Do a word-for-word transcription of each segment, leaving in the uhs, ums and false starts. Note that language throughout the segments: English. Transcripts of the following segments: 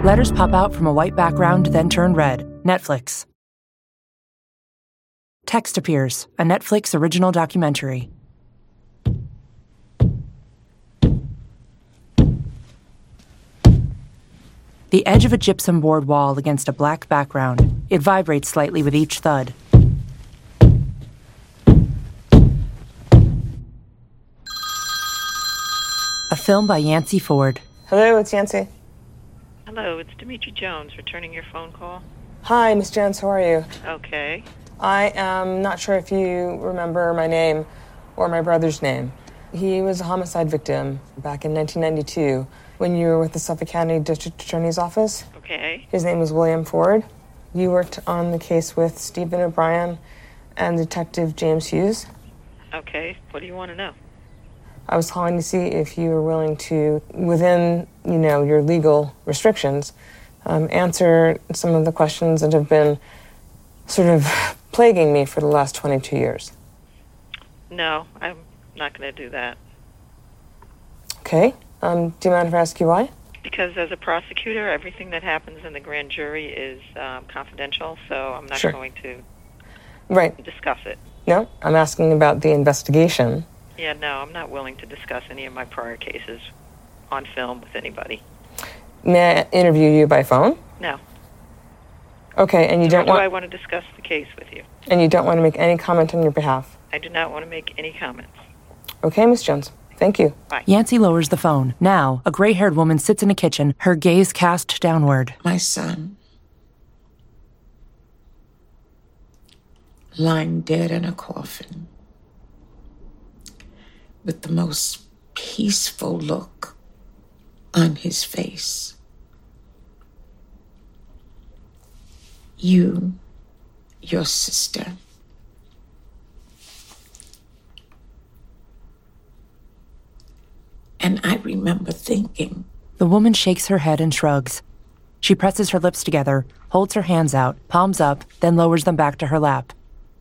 Letters pop out from a white background, then turn red. Netflix. Text appears, a Netflix original documentary. The edge of a gypsum board wall against a black background. It vibrates slightly with each thud. A film by Yancey Ford. Hello, it's Yancey. Hello, it's Dimitri Jones, returning your phone call. Hi, Miss Jones, how are you? Okay. I am not sure if you remember my name or my brother's name. He was a homicide victim back in nineteen ninety-two when you were with the Suffolk County District Attorney's Office. Okay. His name was William Ford. You worked on the case with Stephen O'Brien and Detective James Hughes. Okay, what do you want to know? I was calling to see if you were willing to, within, you know, your legal restrictions, um, answer some of the questions that have been sort of plaguing me for the last twenty-two years. No, I'm not going to do that. Okay. Um, do you mind if I ask you why? Because as a prosecutor, everything that happens in the grand jury is um, confidential, so I'm not Sure. going to Right. discuss it. No, I'm asking about the investigation. Yeah, no, I'm not willing to discuss any of my prior cases on film with anybody. May I interview you by phone? No. Okay, and you Nor don't do want I want to discuss the case with you. and you don't want to make any comment on your behalf. I do not want to make any comments. Okay, Miss Jones. Thank you. Bye. Yancey lowers the phone. Now, a gray-haired woman sits in a kitchen, her gaze cast downward. My son, lying dead in a coffin, with the most peaceful look on his face. You, your sister, and I remember thinking, The woman shakes her head and shrugs. She presses her lips together, holds her hands out, palms up, then lowers them back to her lap.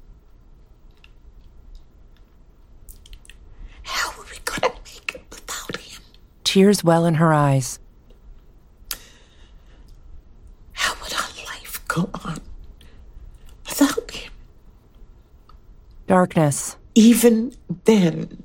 how are we gonna make it without him? Tears well in her eyes. How would our life go on without him? Darkness. Even then,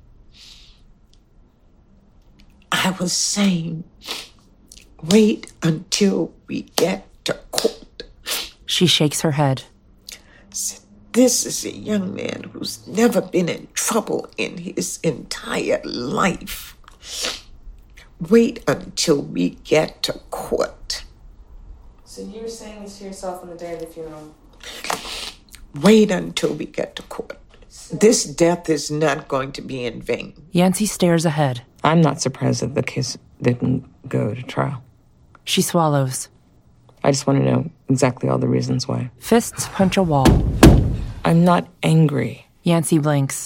I was saying, wait until we get to court. She shakes her head. This is a young man who's never been in trouble in his entire life. Wait until we get to court. So you were saying this to yourself on the day of the funeral? Wait until we get to court. This death is not going to be in vain. Yancey stares ahead. I'm not surprised that the case didn't go to trial. She swallows. I just want to know exactly all the reasons why. Fists punch a wall. I'm not angry. Yancey blinks.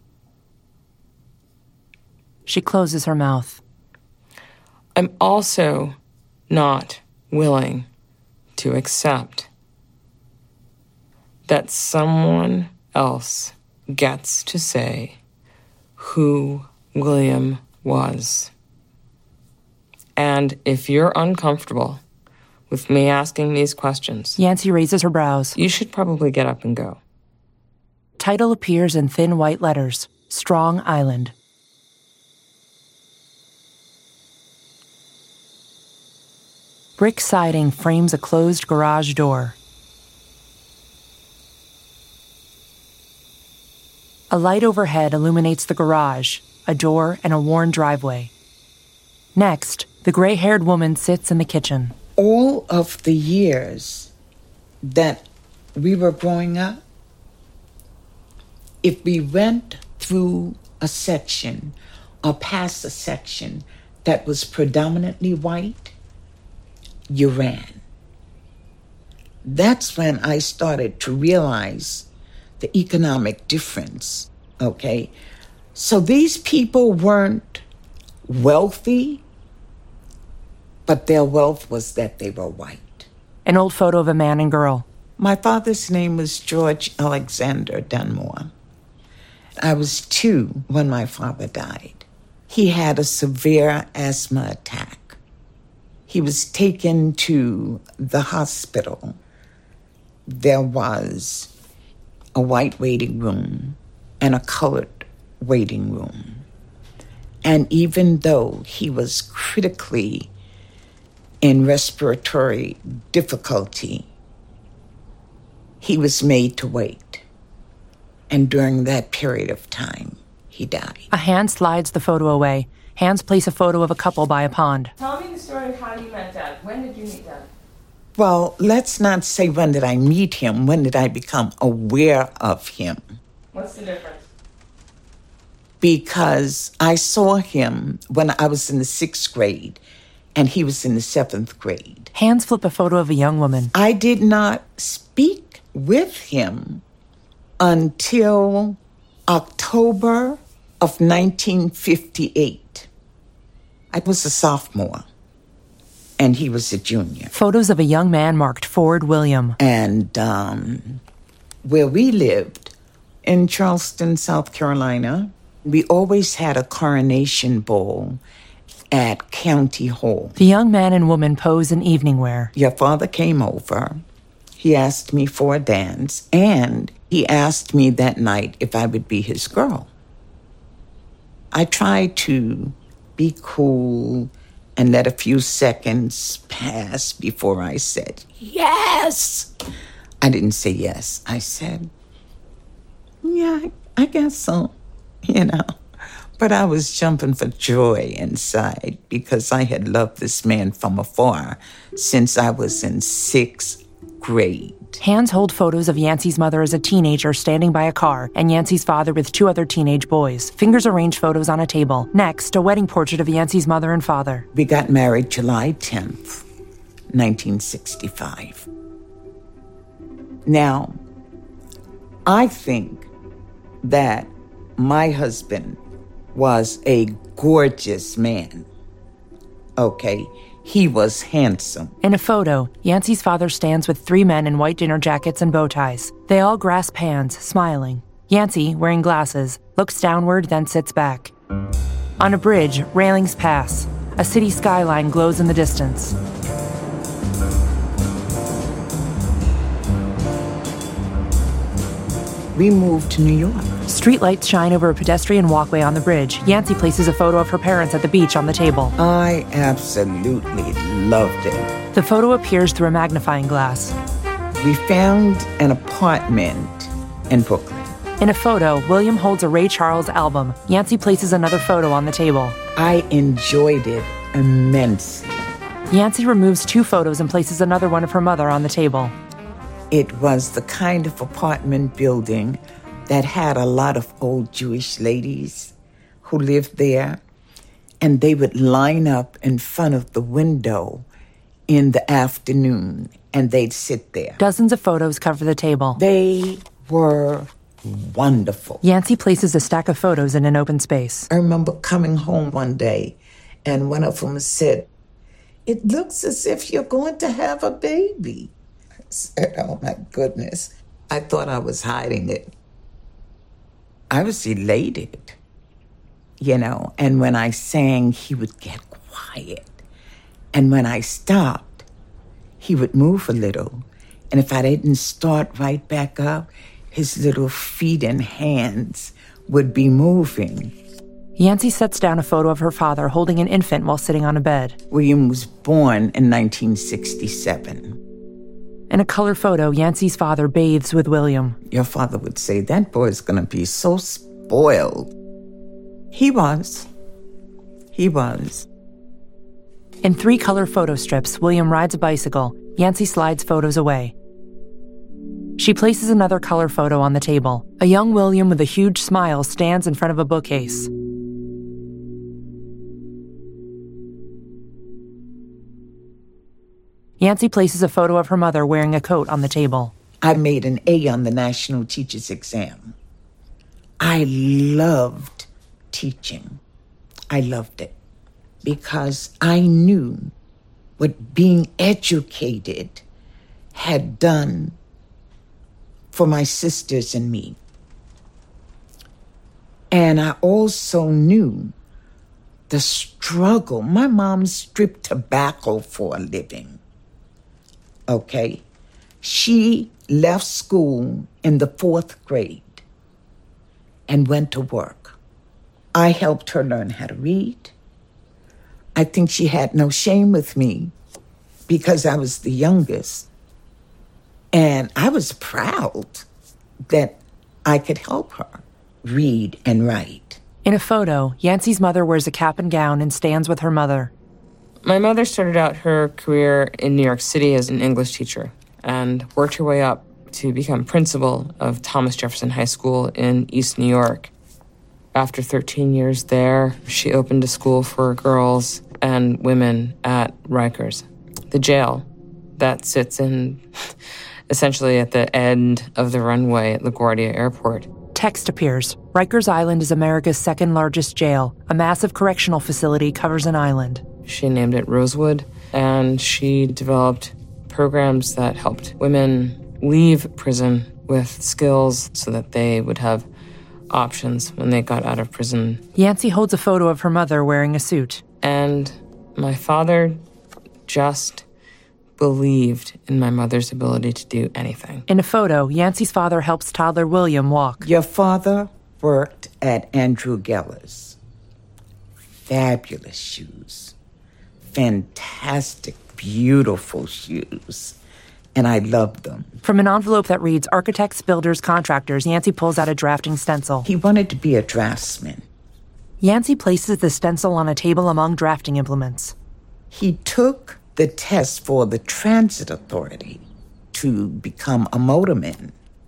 She closes her mouth. I'm also not willing to accept that someone else gets to say who William was. And if you're uncomfortable with me asking these questions, Yancey raises her brows. you should probably get up and go. Title appears in thin white letters. Strong Island. Brick siding frames a closed garage door. A light overhead illuminates the garage, a door, and a worn driveway. Next, the gray-haired woman sits in the kitchen. All of the years that we were growing up, if we went through a section or past a section that was predominantly white, you ran. That's when I started to realize the economic difference, okay? So these people weren't wealthy, but their wealth was that they were white. An old photo of a man and girl. My father's name was George Alexander Dunmore. I was two when my father died. He had a severe asthma attack. he was taken to the hospital. There was a white waiting room and a colored waiting room. And even though he was critically in respiratory difficulty, he was made to wait. And during that period of time, he died. A hand slides the photo away. Hands place a photo of a couple by a pond. Tell me the story of how you met Dad. When did you meet Dad? Well, let's not say when did I meet him. When did I become aware of him? What's the difference? Because I saw him when I was in the sixth grade, and he was in the seventh grade. Hands flip a photo of a young woman. I did not speak with him until October of nineteen fifty-eight. I was a sophomore, and he was a junior. Photos of a young man marked Ford William. And um, where we lived, in Charleston, South Carolina, we always had a coronation ball at County Hall. The young man and woman pose in evening wear. Your father came over. He asked me for a dance, and he asked me that night if I would be his girl. I tried to be cool and let a few seconds pass before I said, yes. I didn't say yes. I said, yeah, I guess so, you know. But I was jumping for joy inside because I had loved this man from afar since I was in sixth grade. Hands hold photos of Yancey's mother as a teenager standing by a car and Yancey's father with two other teenage boys. Fingers arrange photos on a table. Next, a wedding portrait of Yancey's mother and father. We got married July tenth, nineteen sixty-five. Now, I think that my husband was a gorgeous man. Okay, he was handsome. In a photo, Yancey's father stands with three men in white dinner jackets and bow ties. They all grasp hands, smiling. Yancey, wearing glasses, looks downward, then sits back. On a bridge, railings pass. A city skyline glows in the distance. We moved to New York. Streetlights shine over a pedestrian walkway on the bridge. Yancey places a photo of her parents at the beach on the table. I absolutely loved it. The photo appears through a magnifying glass. We found an apartment in Brooklyn. In a photo, William holds a Ray Charles album. Yancey places another photo on the table. I enjoyed it immensely. Yancey removes two photos and places another one of her mother on the table. It was the kind of apartment building that had a lot of old Jewish ladies who lived there, and they would line up in front of the window in the afternoon, and they'd sit there. Dozens of photos cover the table. They were wonderful. Yancey places a stack of photos in an open space. I remember coming home one day, and one of them said, "It looks as if you're going to have a baby." I said, "Oh, my goodness." I thought I was hiding it. I was elated, you know, and when I sang, he would get quiet. And when I stopped, he would move a little. And if I didn't start right back up, his little feet and hands would be moving. Yancey sets down a photo of her father holding an infant while sitting on a bed. William was born in nineteen sixty-seven. In a color photo, Yancey's father bathes with William. Your father would say, that boy's going to be so spoiled. He was. He was. In three color photo strips, William rides a bicycle. Yancey slides photos away. She places another color photo on the table. A young William with a huge smile stands in front of a bookcase. Yancey places a photo of her mother wearing a coat on the table. I made an A on the National Teachers Exam. I loved teaching. I loved it because I knew what being educated had done for my sisters and me. And I also knew the struggle. My mom stripped tobacco for a living. Okay? She left school in the fourth grade and went to work. I helped her learn how to read. I think she had no shame with me because I was the youngest. And I was proud that I could help her read and write. In a photo, Yancey's mother wears a cap and gown and stands with her mother. My mother started out her career in New York City as an English teacher and worked her way up to become principal of Thomas Jefferson High School in East New York. After thirteen years there, she opened a school for girls and women at Rikers, the jail that sits in essentially at the end of the runway at LaGuardia Airport. Text appears. Rikers Island is America's second largest jail. A massive correctional facility covers an island. She named it Rosewood, and she developed programs that helped women leave prison with skills so that they would have options when they got out of prison. Yancey holds a photo of her mother wearing a suit. And my father just believed in my mother's ability to do anything. In a photo, Yancey's father helps toddler William walk. Your father worked at Andrew Geller's. Fabulous shoes. Fantastic, beautiful shoes. And I loved them. From an envelope that reads, Architects, Builders, Contractors, Yancey pulls out a drafting stencil. He wanted to be a draftsman. Yancey places the stencil on a table among drafting implements. He took the test for the Transit Authority to become a motorman.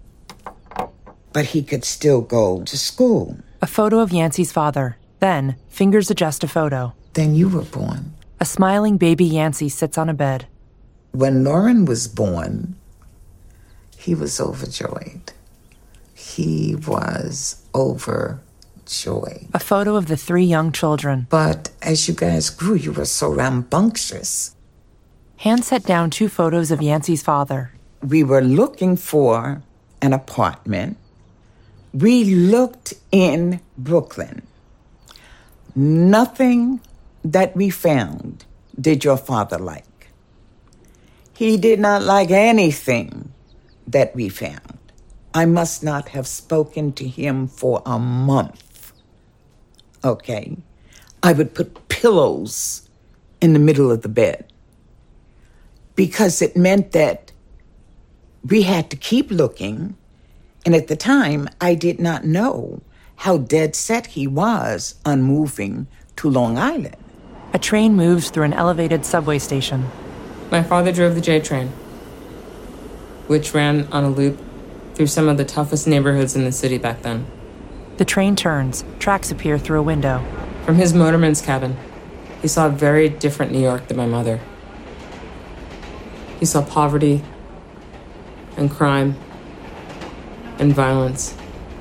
But he could still go to school. A photo of Yancey's father. Then, fingers adjust a photo. Then you were born. A smiling baby Yancey sits on a bed. When Lauren was born, he was overjoyed. He was overjoyed. A photo of the three young children. But as you guys grew, you were so rambunctious. Hand set down two photos of Yancey's father. We were looking for an apartment. We looked in Brooklyn. Nothing that we found did your father like. He did not like anything that we found. I must not have spoken to him for a month. Okay? I would put pillows in the middle of the bed because it meant that we had to keep looking. And at the time, I did not know how dead set he was on moving to Long Island. A train moves through an elevated subway station. My father drove the J train, which ran on a loop through some of the toughest neighborhoods in the city back then. The train turns. Tracks appear through a window. From his motorman's cabin, he saw a very different New York than my mother. He saw poverty and crime and violence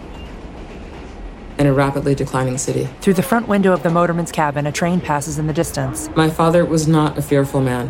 in a rapidly declining city. Through the front window of the motorman's cabin, a train passes in the distance. My father was not a fearful man.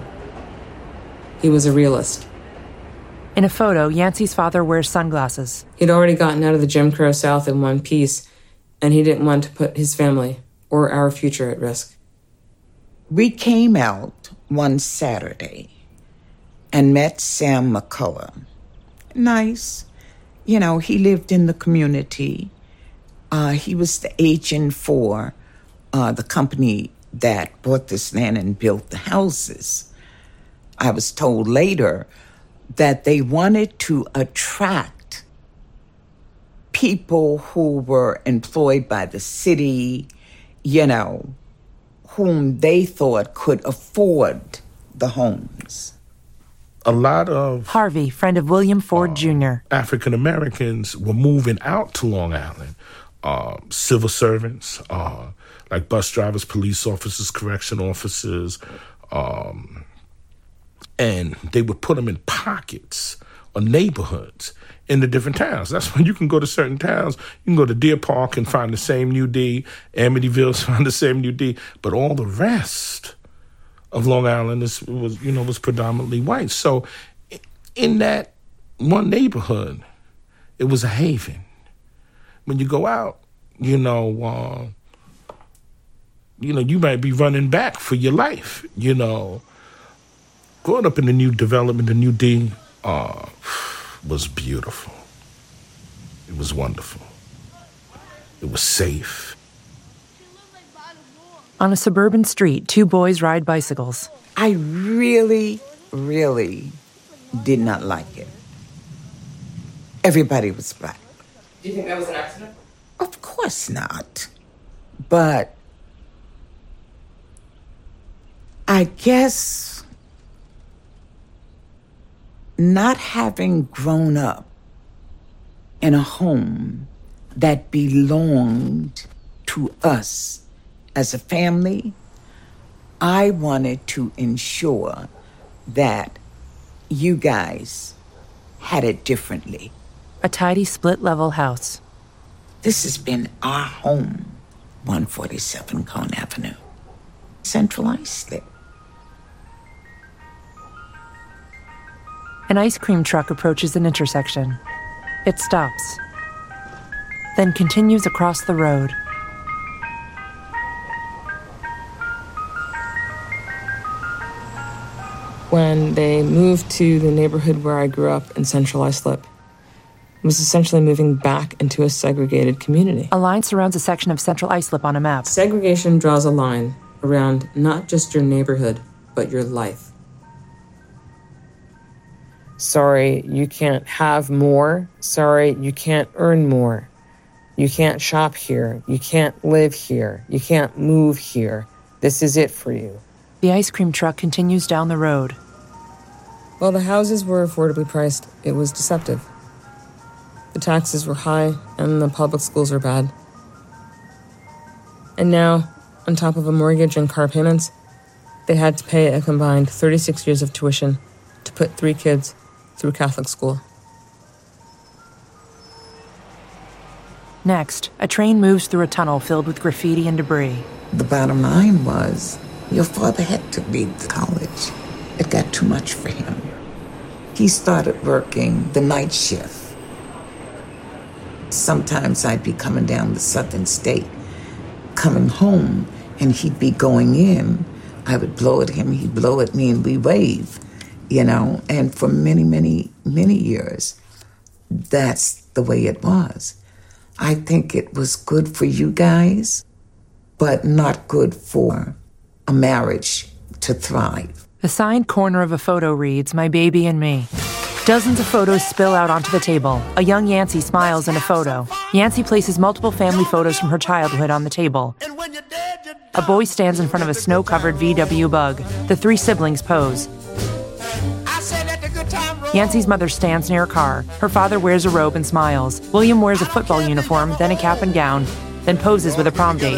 He was a realist. In a photo, Yancey's father wears sunglasses. He'd already gotten out of the Jim Crow South in one piece, and he didn't want to put his family or our future at risk. We came out one Saturday and met Sam McCullough. Nice. You know, he lived in the community. Uh, he was the agent for uh, the company that bought this land and built the houses. I was told later that they wanted to attract people who were employed by the city, you know, whom they thought could afford the homes. A lot of Harvey, friend of William Ford uh, Junior African Americans were moving out to Long Island. Uh, civil servants, uh, like bus drivers, police officers, correction officers, um, and they would put them in pockets or neighborhoods in the different towns. That's when you can go to certain towns. You can go to Deer Park and find the same New D, Amityville find the same New D, but all the rest of Long Island is, was, you know, was predominantly white. So in that one neighborhood, it was a haven. When you go out, you know, uh, you know, you might be running back for your life, you know. Growing up in the new development, the New D, uh, was beautiful. It was wonderful. It was safe. On a suburban street, two boys ride bicycles. I really, really did not like it. Everybody was black. Do you think that was an accident? Of course not. But I guess not having grown up in a home that belonged to us as a family, I wanted to ensure that you guys had it differently. A tidy split-level house. This has been our home, one forty-seven Cone Avenue, Central Islip. An ice cream truck approaches an intersection. It stops, then continues across the road. When they moved to the neighborhood where I grew up in Central Islip, it was essentially moving back into a segregated community. A line surrounds a section of Central Islip on a map. Segregation draws a line around not just your neighborhood, but your life. Sorry, you can't have more. Sorry, you can't earn more. You can't shop here. You can't live here. You can't move here. This is it for you. The ice cream truck continues down the road. While the houses were affordably priced, it was deceptive. The taxes were high, and the public schools were bad. And now, on top of a mortgage and car payments, they had to pay a combined thirty-six years of tuition to put three kids through Catholic school. Next, a train moves through a tunnel filled with graffiti and debris. The bottom line was, your father had to leave the college. It got too much for him. He started working the night shift. Sometimes I'd be coming down the southern state, coming home, and he'd be going in. I would blow at him, he'd blow at me, and we wave, you know. And for many, many, many years, that's the way it was. I think it was good for you guys, but not good for a marriage to thrive. The signed corner of a photo reads, "My baby and me." Dozens of photos spill out onto the table. A young Yancy smiles in a photo. Yancy places multiple family photos from her childhood on the table. A boy stands in front of a snow-covered V W Bug. The three siblings pose. Yancy's mother stands near a car. Her father wears a robe and smiles. William wears a football uniform, then a cap and gown, then poses with a prom date.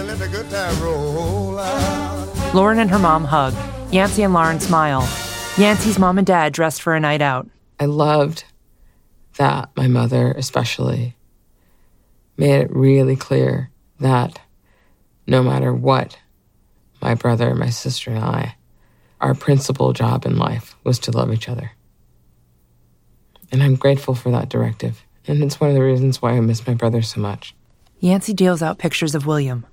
Lauren and her mom hug. Yancy and Lauren smile. Yancy's mom and dad dressed for a night out. I loved that my mother especially made it really clear that no matter what, my brother, my sister, and I, our principal job in life was to love each other. And I'm grateful for that directive. And it's one of the reasons why I miss my brother so much. Yancy deals out pictures of William.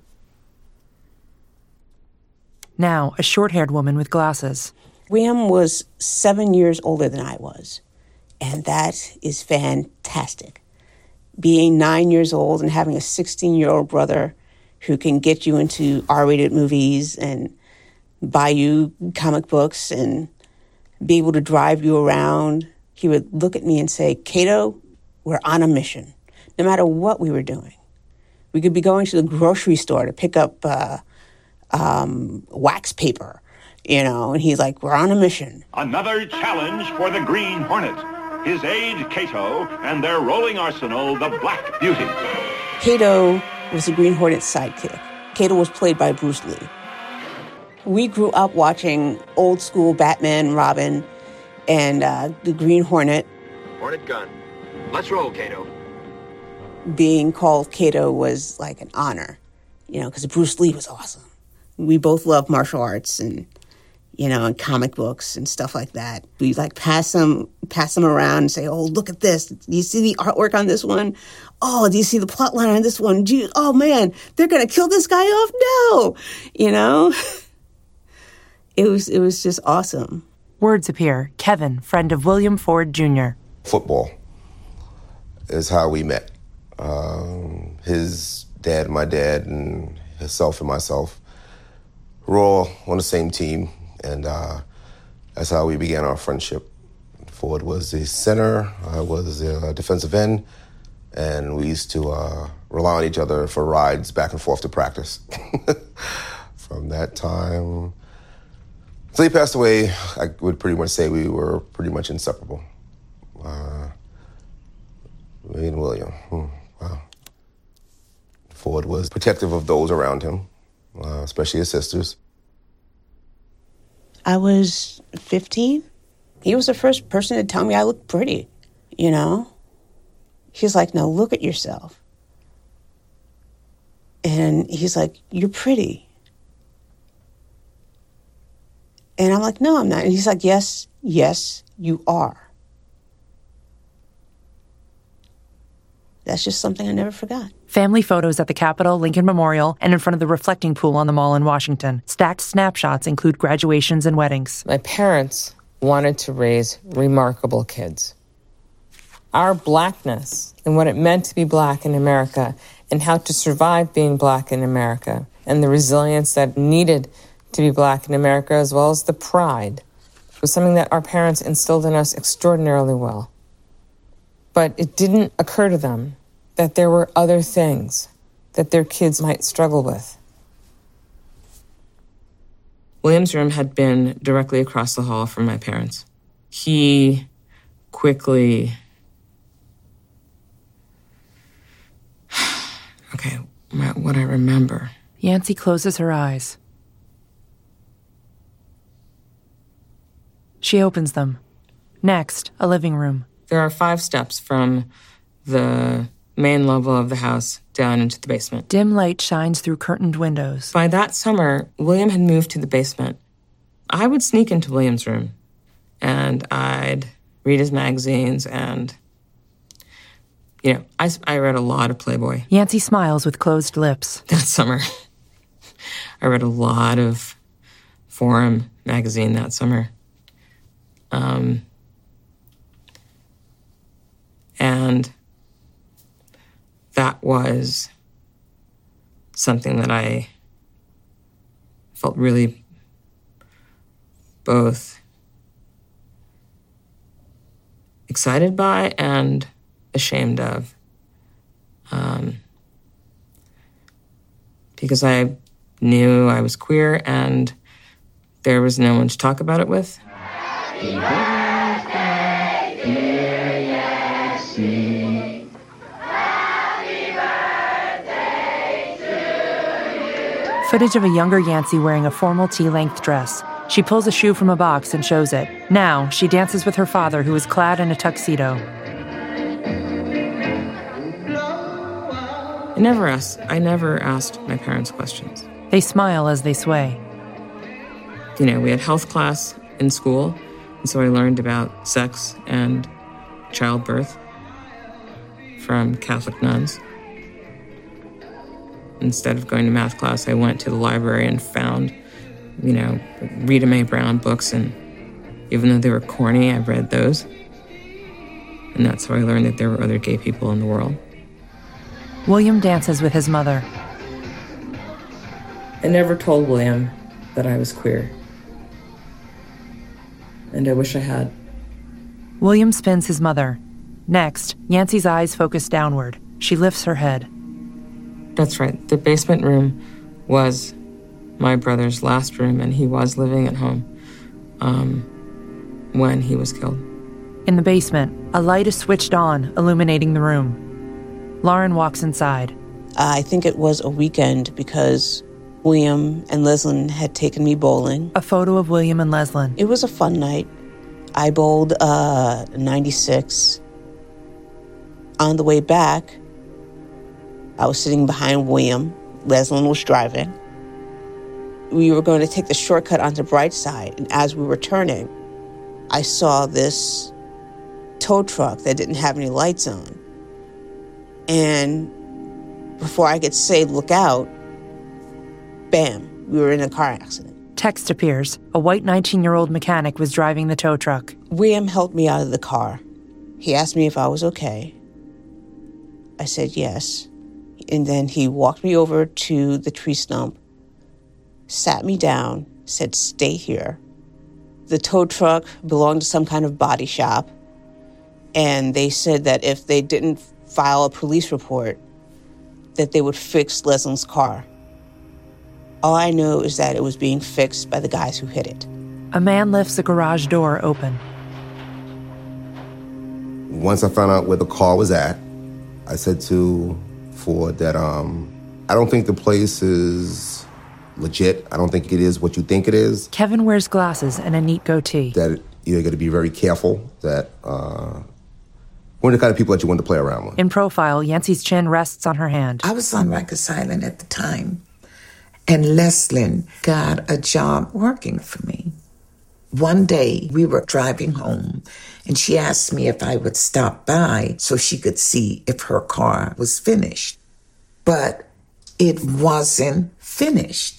Now, a short-haired woman with glasses. William was seven years older than I was. And that is fantastic. Being nine years old and having a sixteen-year-old brother who can get you into R-rated movies and buy you comic books and be able to drive you around. He would look at me and say, "Cato, we're on a mission," no matter what we were doing. We could be going to the grocery store to pick up uh, um, wax paper, you know, and he's like, "We're on a mission." Another challenge for the Green Hornet. His aide, Cato, and their rolling arsenal, the Black Beauty. Cato was the Green Hornet's sidekick. Cato was played by Bruce Lee. We grew up watching old school Batman, Robin, and uh, the Green Hornet. Hornet gun. Let's roll, Cato. Being called Cato was like an honor, you know, because Bruce Lee was awesome. We both love martial arts, and, you know, in comic books and stuff like that. We like pass them, pass them around and say, "Oh, look at this. Do you see the artwork on this one? Oh, do you see the plot line on this one? Do you, oh man, they're gonna kill this guy off? No!" You know? It was it was just awesome. Words appear. Kevin, friend of William Ford Junior Football is how we met. Um, his dad, my dad, and himself and myself were all on the same team, and uh, that's how we began our friendship. Ford was the center, I was the defensive end, and we used to uh, rely on each other for rides back and forth to practice. From that time, until he passed away, I would pretty much say we were pretty much inseparable. Uh, me and William, hmm, wow. Ford was protective of those around him, uh, especially his sisters. I was fifteen. He was the first person to tell me I looked pretty, you know? He's like, "Now look at yourself." And he's like, "You're pretty." And I'm like, "No, I'm not." And he's like, "Yes, yes, you are." That's just something I never forgot. Family photos at the Capitol, Lincoln Memorial, and in front of the reflecting pool on the Mall in Washington. Stacked snapshots include graduations and weddings. My parents wanted to raise remarkable kids. Our blackness and what it meant to be black in America and how to survive being black in America and the resilience that needed to be black in America, as well as the pride, was something that our parents instilled in us extraordinarily well. But it didn't occur to them that there were other things that their kids might struggle with. William's room had been directly across the hall from my parents. He quickly... Okay, what I remember. Yancey closes her eyes. She opens them. Next, a living room. There are five steps from the main level of the house down into the basement. Dim light shines through curtained windows. By that summer, William had moved to the basement. I would sneak into William's room, and I'd read his magazines, and, you know, I, I read a lot of Playboy. Yancey smiles with closed lips. That summer, I read a lot of Forum magazine that summer. Um... And that was something that I felt really both excited by and ashamed of. Um, because I knew I was queer and there was no one to talk about it with. Happy birthday, dear Yancey. Happy birthday to you. Footage of a younger Yancey wearing a formal tea-length dress. She pulls a shoe from a box and shows it. Now, she dances with her father, who is clad in a tuxedo. I never asked, I never asked my parents questions. They smile as they sway. You know, we had health class in school, and so I learned about sex and childbirth from Catholic nuns. Instead of going to math class, I went to the library and found, you know, Rita Mae Brown books, and even though they were corny, I read those. And that's how I learned that there were other gay people in the world. William dances with his mother. I never told William that I was queer. And I wish I had. William spins his mother. Next, Yancey's eyes focus downward. She lifts her head. That's right. The basement room was my brother's last room, and he was living at home um, when he was killed. In the basement, a light is switched on, illuminating the room. Lauren walks inside. I think it was a weekend because William and Leslyn had taken me bowling. A photo of William and Leslyn. It was a fun night. I bowled uh, ninety-six. On the way back, I was sitting behind William. Leslyn was driving. we were going to take the shortcut onto Brightside, and as we were turning, I saw this tow truck that didn't have any lights on. And before I could say, look out, bam, we were in a car accident. Text appears. A white nineteen-year-old mechanic was driving the tow truck. William helped me out of the car. He asked me if I was okay. I said yes. And then he walked me over to the tree stump, sat me down, said, stay here. The tow truck belonged to some kind of body shop, and they said that if they didn't file a police report, that they would fix Leslie's car. All I know is that it was being fixed by the guys who hit it. A man lifts the garage door open. Once I found out where the car was at, I said to Ford that um, I don't think the place is legit. I don't think it is what you think it is. Kevin wears glasses and a neat goatee. That you're going to be very careful, that uh, we're the kind of people that you want to play around with. In profile, Yancey's chin rests on her hand. I was on Rikers Island at the time, and Leslie got a job working for me. One day, we were driving home, and she asked me if I would stop by so she could see if her car was finished. But it wasn't finished.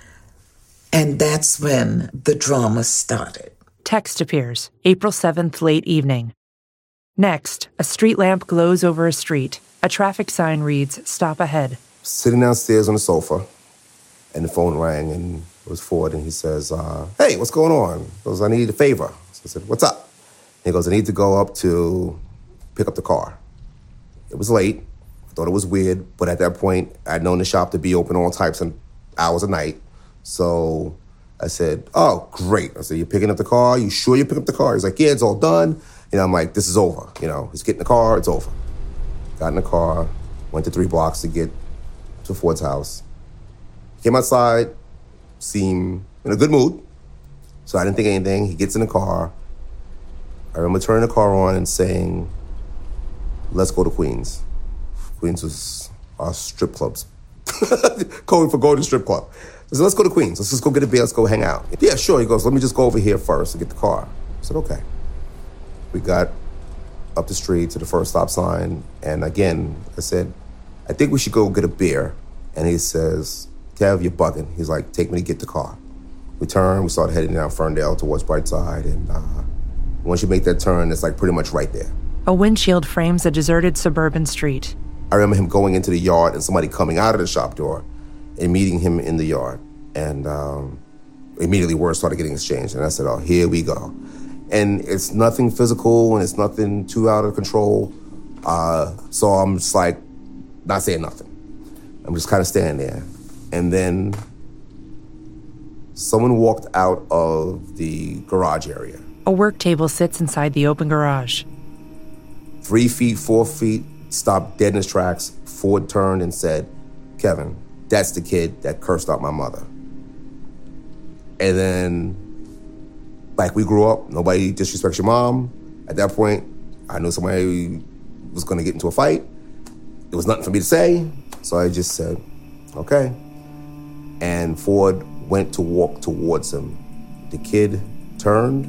And that's when the drama started. Text appears. April seventh, late evening. Next, a street lamp glows over a street. A traffic sign reads, stop ahead. Sitting downstairs on the sofa, and the phone rang, and it was Ford, and he says, uh, hey, what's going on? He goes, I need a favor. So I said, what's up? And he goes, I need to go up to pick up the car. It was late. I thought it was weird, but at that point, I'd known the shop to be open all types of hours a night. So I said, oh, great. I said, you're picking up the car? You sure you pick up the car? He's like, yeah, it's all done. You know, I'm like, this is over. You know, he's getting the car, it's over. Got in the car, went to three blocks to get to Ford's house. Came outside, seemed in a good mood, so I didn't think anything. He gets in the car. I remember turning the car on and saying, let's go to Queens. Queens was our strip club's code for going to strip club. I said, let's go to Queens. Let's just go get a beer. Let's go hang out. Yeah, sure. He goes, let me just go over here first and get the car. I said, okay. We got up the street to the first stop sign. And again, I said, I think we should go get a beer. And he says, Kev, you're bugging. He's like, take me to get the car. We turned. We started heading down Ferndale towards Brightside. And uh, once you make that turn, it's like pretty much right there. A windshield frames a deserted suburban street. I remember him going into the yard and somebody coming out of the shop door and meeting him in the yard. And um, immediately words started getting exchanged. And I said, oh, here we go. And it's nothing physical and it's nothing too out of control. Uh, so I'm just like, not saying nothing. I'm just kind of standing there. And then someone walked out of the garage area. A work table sits inside the open garage. Three feet, four feet, stopped dead in his tracks. Ford turned and said, Kevin, that's the kid that cursed out my mother. And then, like, we grew up, nobody disrespects your mom. At that point, I knew somebody was going to get into a fight. There was nothing for me to say, so I just said, okay. And Ford went to walk towards him. The kid turned,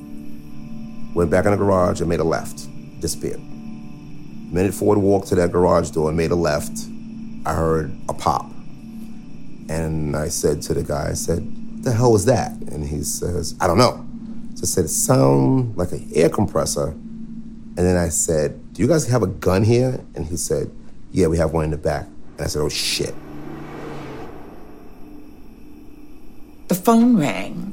went back in the garage and made a left, disappeared. The minute Ford walked to that garage door and made a left, I heard a pop. And I said to the guy, I said, what the hell was that? And he says, I don't know. So I said, it sounded like an air compressor. And then I said, do you guys have a gun here? And he said, yeah, we have one in the back. And I said, oh, shit. The phone rang.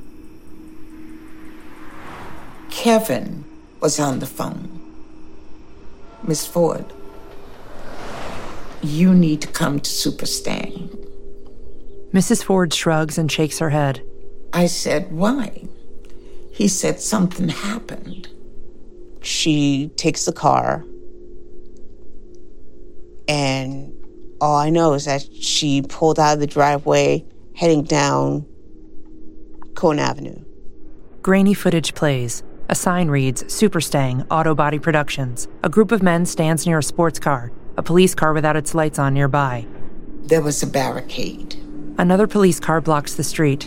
Kevin was on the phone. Miss Ford, you need to come to Superstang. Missus Ford shrugs and shakes her head. I said, why? He said something happened. She takes the car, and all I know is that she pulled out of the driveway heading down Cone Avenue. Grainy footage plays. A sign reads, Superstang, Auto Body Productions. A group of men stands near a sports car, a police car without its lights on nearby. There was a barricade. Another police car blocks the street.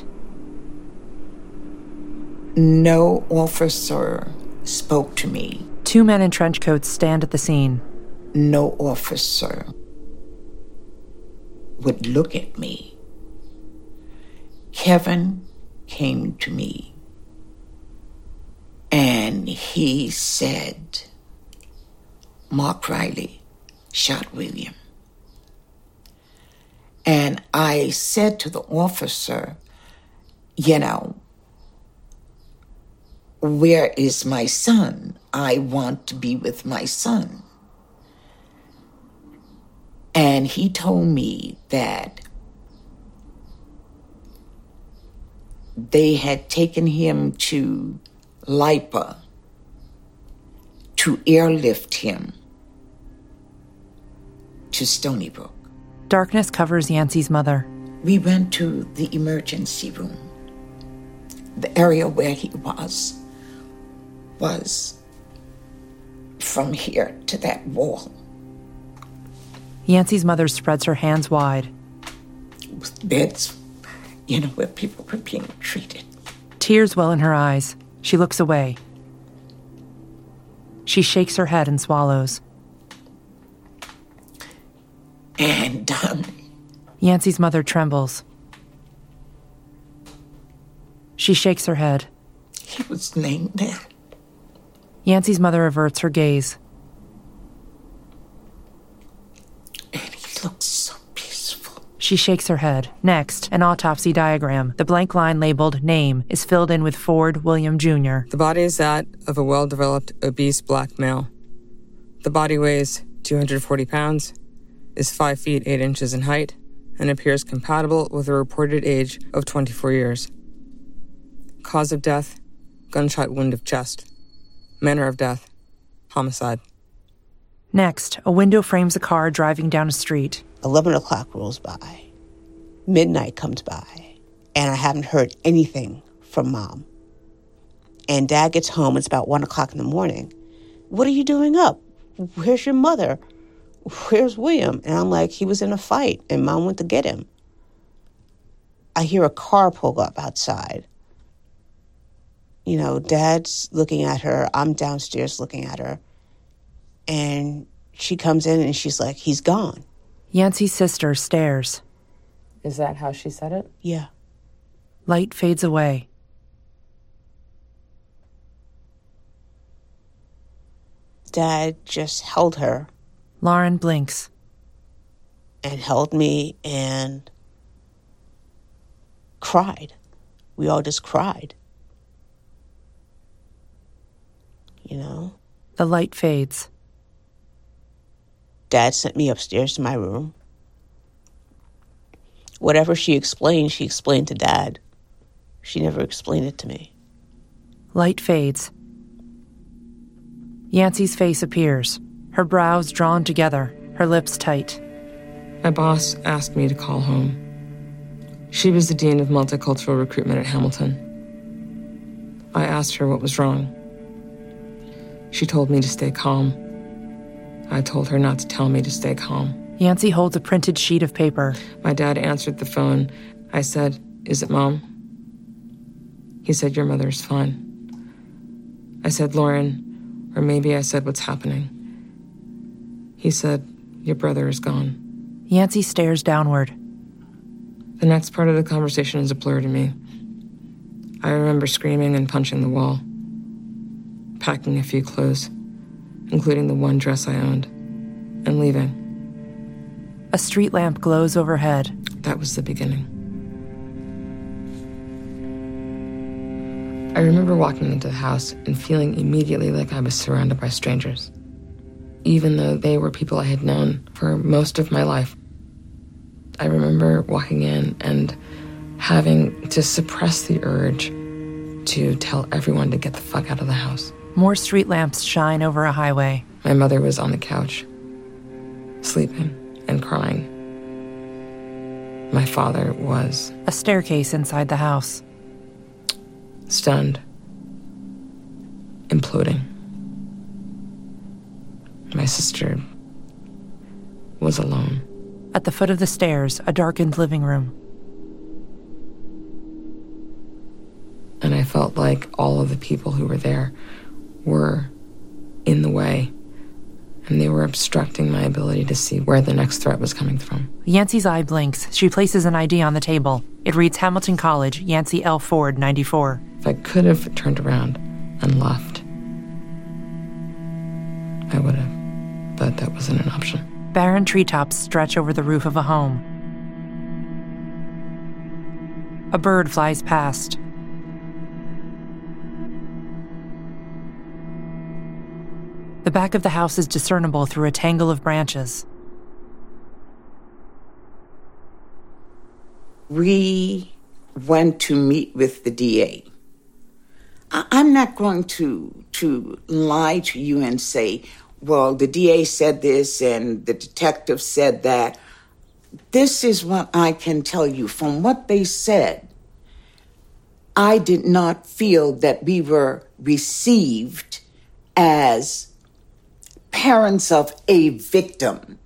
No officer spoke to me. Two men in trench coats stand at the scene. No officer would look at me. Kevin came to me and he said, Mark Riley shot William. And I said to the officer, you know, where is my son? I want to be with my son. And he told me that they had taken him to Lipa to airlift him to Stony Brook. Darkness covers Yancey's mother. We went to the emergency room. The area where he was was from here to that wall. Yancey's mother spreads her hands wide. With beds, you know, where people were being treated. Tears well in her eyes. She looks away. She shakes her head and swallows. And, um... Yancey's mother trembles. She shakes her head. He was laying there. Yancey's mother averts her gaze. And he looks so peaceful. She shakes her head. Next, an autopsy diagram. The blank line labeled name is filled in with Ford William Junior The body is that of a well-developed, obese black male. The body weighs two hundred forty pounds, is five feet eight inches in height, and appears compatible with a reported age of twenty-four years. Cause of death, gunshot wound of chest. Manner of death, homicide. Next, a window frames a car driving down a street. eleven o'clock rolls by. Midnight comes by, and I haven't heard anything from Mom. And Dad gets home, it's about one o'clock in the morning. What are you doing up? Where's your mother? Where's William? And I'm like, he was in a fight, and Mom went to get him. I hear a car pull up outside. You know, Dad's looking at her. I'm downstairs looking at her. And she comes in and she's like, he's gone. Yancey's sister stares. Is that how she said it? Yeah. Light fades away. Dad just held her. Lauren blinks. And held me and cried. We all just cried. You know? The light fades. Dad sent me upstairs to my room. Whatever she explained, she explained to Dad. She never explained it to me. Light fades. Yancey's face appears, her brows drawn together, her lips tight. My boss asked me to call home. She was the dean of multicultural recruitment at Hamilton. I asked her what was wrong. She told me to stay calm. I told her not to tell me to stay calm. Yancey holds a printed sheet of paper. My dad answered the phone. I said, "Is it Mom?" He said, "Your mother's fine." I said, "Lauren," or maybe I said, "What's happening?" He said, "Your brother is gone." Yancey stares downward. The next part of the conversation is a blur to me. I remember screaming and punching the wall, packing a few clothes, including the one dress I owned, and leaving. A street lamp glows overhead. That was the beginning. I remember walking into the house and feeling immediately like I was surrounded by strangers, even though they were people I had known for most of my life. I remember walking in and having to suppress the urge to tell everyone to get the fuck out of the house. More street lamps shine over a highway. My mother was on the couch, sleeping and crying. My father was... A staircase inside the house. Stunned. Imploding. My sister was alone. At the foot of the stairs, a darkened living room. felt like all of the people who were there were in the way, and they were obstructing my ability to see where the next threat was coming from. Yancey's eye blinks. She places an I D on the table. It reads Hamilton College, Yancey L. Ford, ninety-four. If I could have turned around and left, I would have, but that wasn't an option. Barren treetops stretch over the roof of a home. A bird flies past. The back of the house is discernible through a tangle of branches. We went to meet with the D A. I- I'm not going to, to lie to you and say, well, the D A said this and the detective said that. This is what I can tell you. From what they said, I did not feel that we were received as parents of a victim.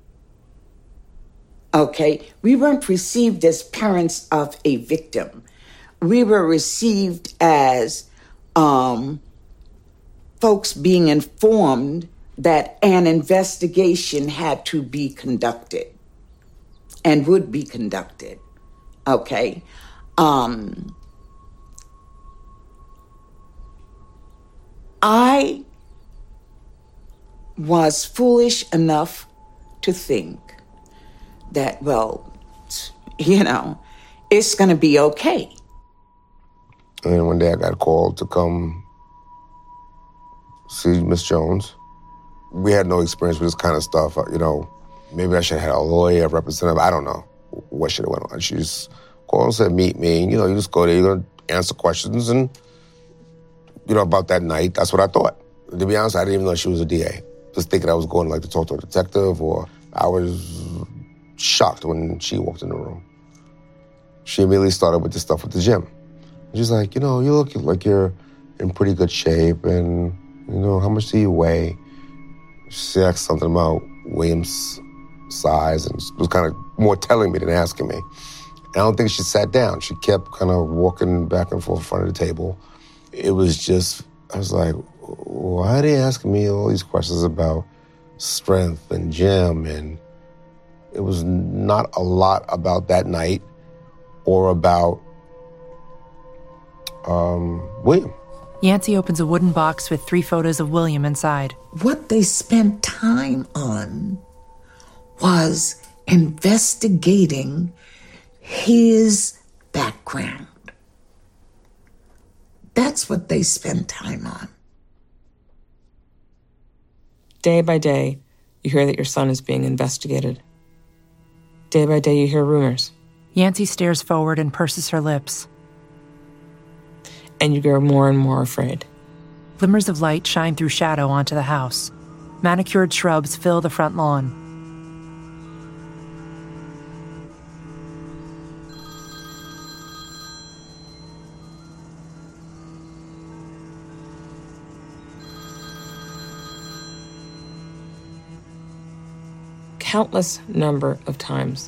Okay? We weren't received as parents of a victim. We were received as um, folks being informed that an investigation had to be conducted and would be conducted. Okay? Um, I was foolish enough to think that, well, you know, it's going to be okay. And then one day I got called to come see Miss Jones. We had no experience with this kind of stuff. You know, maybe I should have had a lawyer, a representative. I don't know what should have went on. She just called and said, meet me. And, you know, you just go there, you're going to answer questions. And, you know, about that night, that's what I thought. To be honest, I didn't even know she was a D A. Just thinking I was going like to talk to a detective, or I was shocked when she walked in the room. She immediately started with the stuff with the gym. She's like, you know, you look like you're in pretty good shape, and, you know, how much do you weigh? She asked something about William's size, and was kind of more telling me than asking me. And I don't think she sat down. She kept kind of walking back and forth in front of the table. It was just, I was like, why are they asking me all these questions about strength and gym? And it was not a lot about that night or about um, William. Yancey opens a wooden box with three photos of William inside. What they spent time on was investigating his background. That's what they spent time on. Day by day, you hear that your son is being investigated. Day by day, you hear rumors. Yancey stares forward and purses her lips. And you grow more and more afraid. Glimmers of light shine through shadow onto the house. Manicured shrubs fill the front lawn. Countless number of times,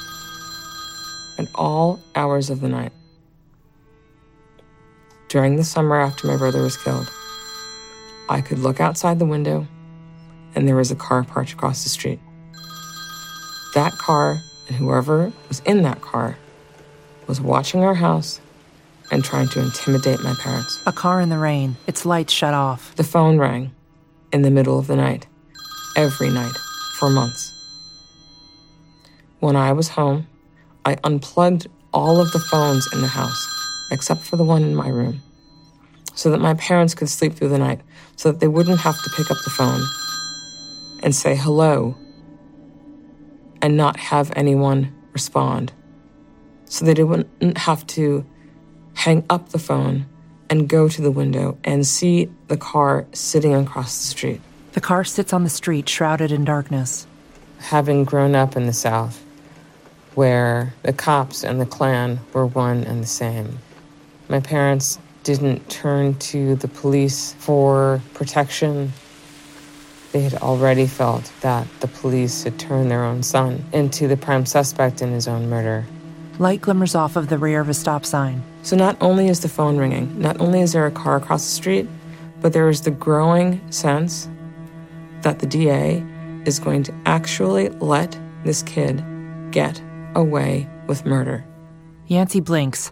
at all hours of the night, during the summer after my brother was killed, I could look outside the window and there was a car parked across the street. That car and whoever was in that car was watching our house and trying to intimidate my parents. A car in the rain, its lights shut off. The phone rang in the middle of the night, every night, for months. When I was home, I unplugged all of the phones in the house, except for the one in my room, so that my parents could sleep through the night, so that they wouldn't have to pick up the phone and say hello and not have anyone respond, so that they wouldn't have to hang up the phone and go to the window and see the car sitting across the street. The car sits on the street, shrouded in darkness. Having grown up in the South, where the cops and the Klan were one and the same, my parents didn't turn to the police for protection. They had already felt that the police had turned their own son into the prime suspect in his own murder. Light glimmers off of the rear of a stop sign. So not only is the phone ringing, not only is there a car across the street, but there is the growing sense that the D A is going to actually let this kid get away with murder. Yancey blinks.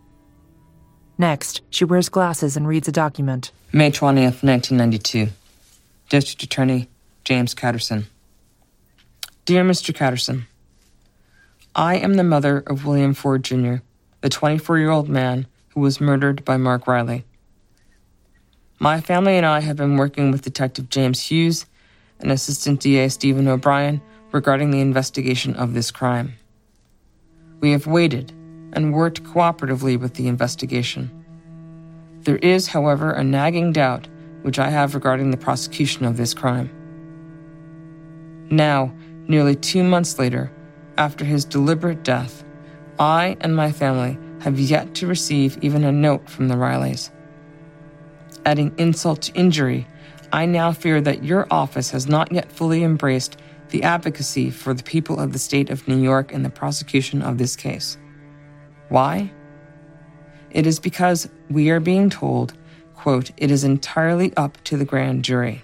Next, she wears glasses and reads a document. May twentieth, nineteen ninety-two. District Attorney James Catterson. Dear Mister Catterson, I am the mother of William Ford Junior, the twenty-four-year-old man who was murdered by Mark Riley. My family and I have been working with Detective James Hughes and Assistant D A Stephen O'Brien regarding the investigation of this crime. We have waited and worked cooperatively with the investigation. There is, however, a nagging doubt which I have regarding the prosecution of this crime. Now, nearly two months later, after his deliberate death, I and my family have yet to receive even a note from the Rileys. Adding insult to injury, I now fear that your office has not yet fully embraced the advocacy for the people of the state of New York in the prosecution of this case. Why? It is because we are being told, quote, it is entirely up to the grand jury.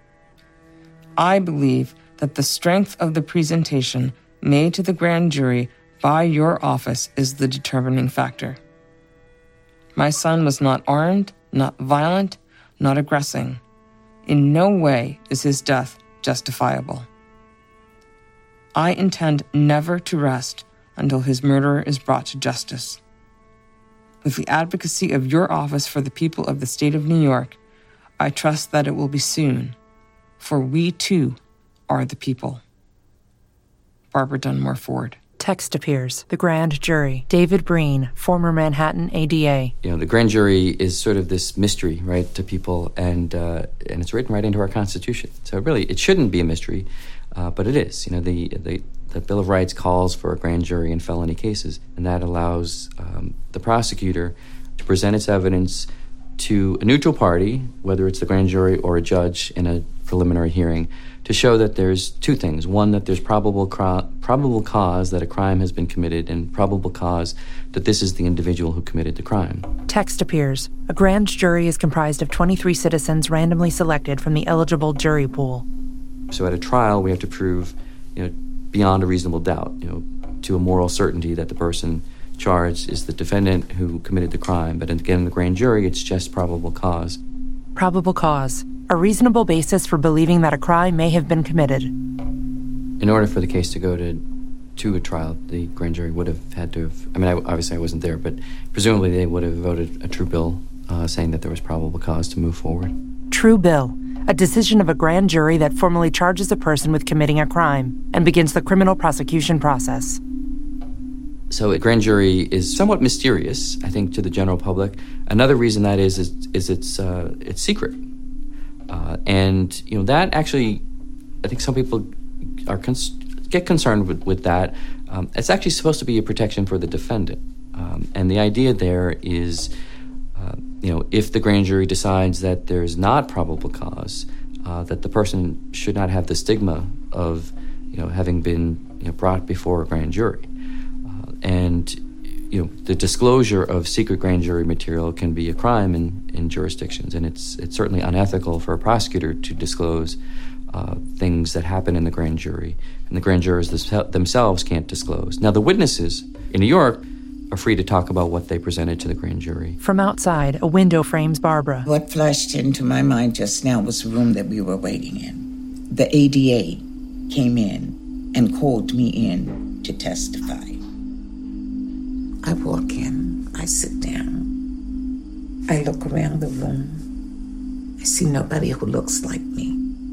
I believe that the strength of the presentation made to the grand jury by your office is the determining factor. My son was not armed, not violent, not aggressing. In no way is his death justifiable. I intend never to rest until his murderer is brought to justice. With the advocacy of your office for the people of the state of New York, I trust that it will be soon, for we too are the people. Barbara Dunmore Ford. Text appears. The grand jury. David Breen, former Manhattan A D A. You know, the grand jury is sort of this mystery, right, to people, and uh, and it's written right into our Constitution. So really, it shouldn't be a mystery, uh, but it is. You know, the, the the Bill of Rights calls for a grand jury in felony cases, and that allows um, the prosecutor to present its evidence to a neutral party, whether it's the grand jury or a judge in a preliminary hearing, to show that there's two things. One, that there's probable cro- probable cause that a crime has been committed, and probable cause that this is the individual who committed the crime. Text appears. A grand jury is comprised of twenty-three citizens randomly selected from the eligible jury pool. So at a trial, we have to prove, you know, beyond a reasonable doubt, you know, to a moral certainty that the person charged is the defendant who committed the crime. But again, in the grand jury, it's just probable cause. Probable cause. A reasonable basis for believing that a crime may have been committed. In order for the case to go to to a trial, the grand jury would have had to have, I mean, I, obviously I wasn't there, but presumably they would have voted a true bill uh, saying that there was probable cause to move forward. True bill. A decision of a grand jury that formally charges a person with committing a crime and begins the criminal prosecution process. So a grand jury is somewhat mysterious, I think, to the general public. Another reason that is is, is it's uh, it's secret. Uh, and, you know, that actually, I think some people are cons- get concerned with, with that. Um, it's actually supposed to be a protection for the defendant. Um, and the idea there is, uh, you know, if the grand jury decides that there's not probable cause, uh, that the person should not have the stigma of, you know, having been, you know, brought before a grand jury. Uh, and, you know, the disclosure of secret grand jury material can be a crime in, in jurisdictions, and it's it's certainly unethical for a prosecutor to disclose uh, things that happen in the grand jury, and the grand jurors themselves can't disclose. Now, the witnesses in New York are free to talk about what they presented to the grand jury. From outside, a window frames Barbara. What flashed into my mind just now was the room that we were waiting in. The A D A came in and called me in to testify. I walk in, I sit down, I look around the room. I see nobody who looks like me.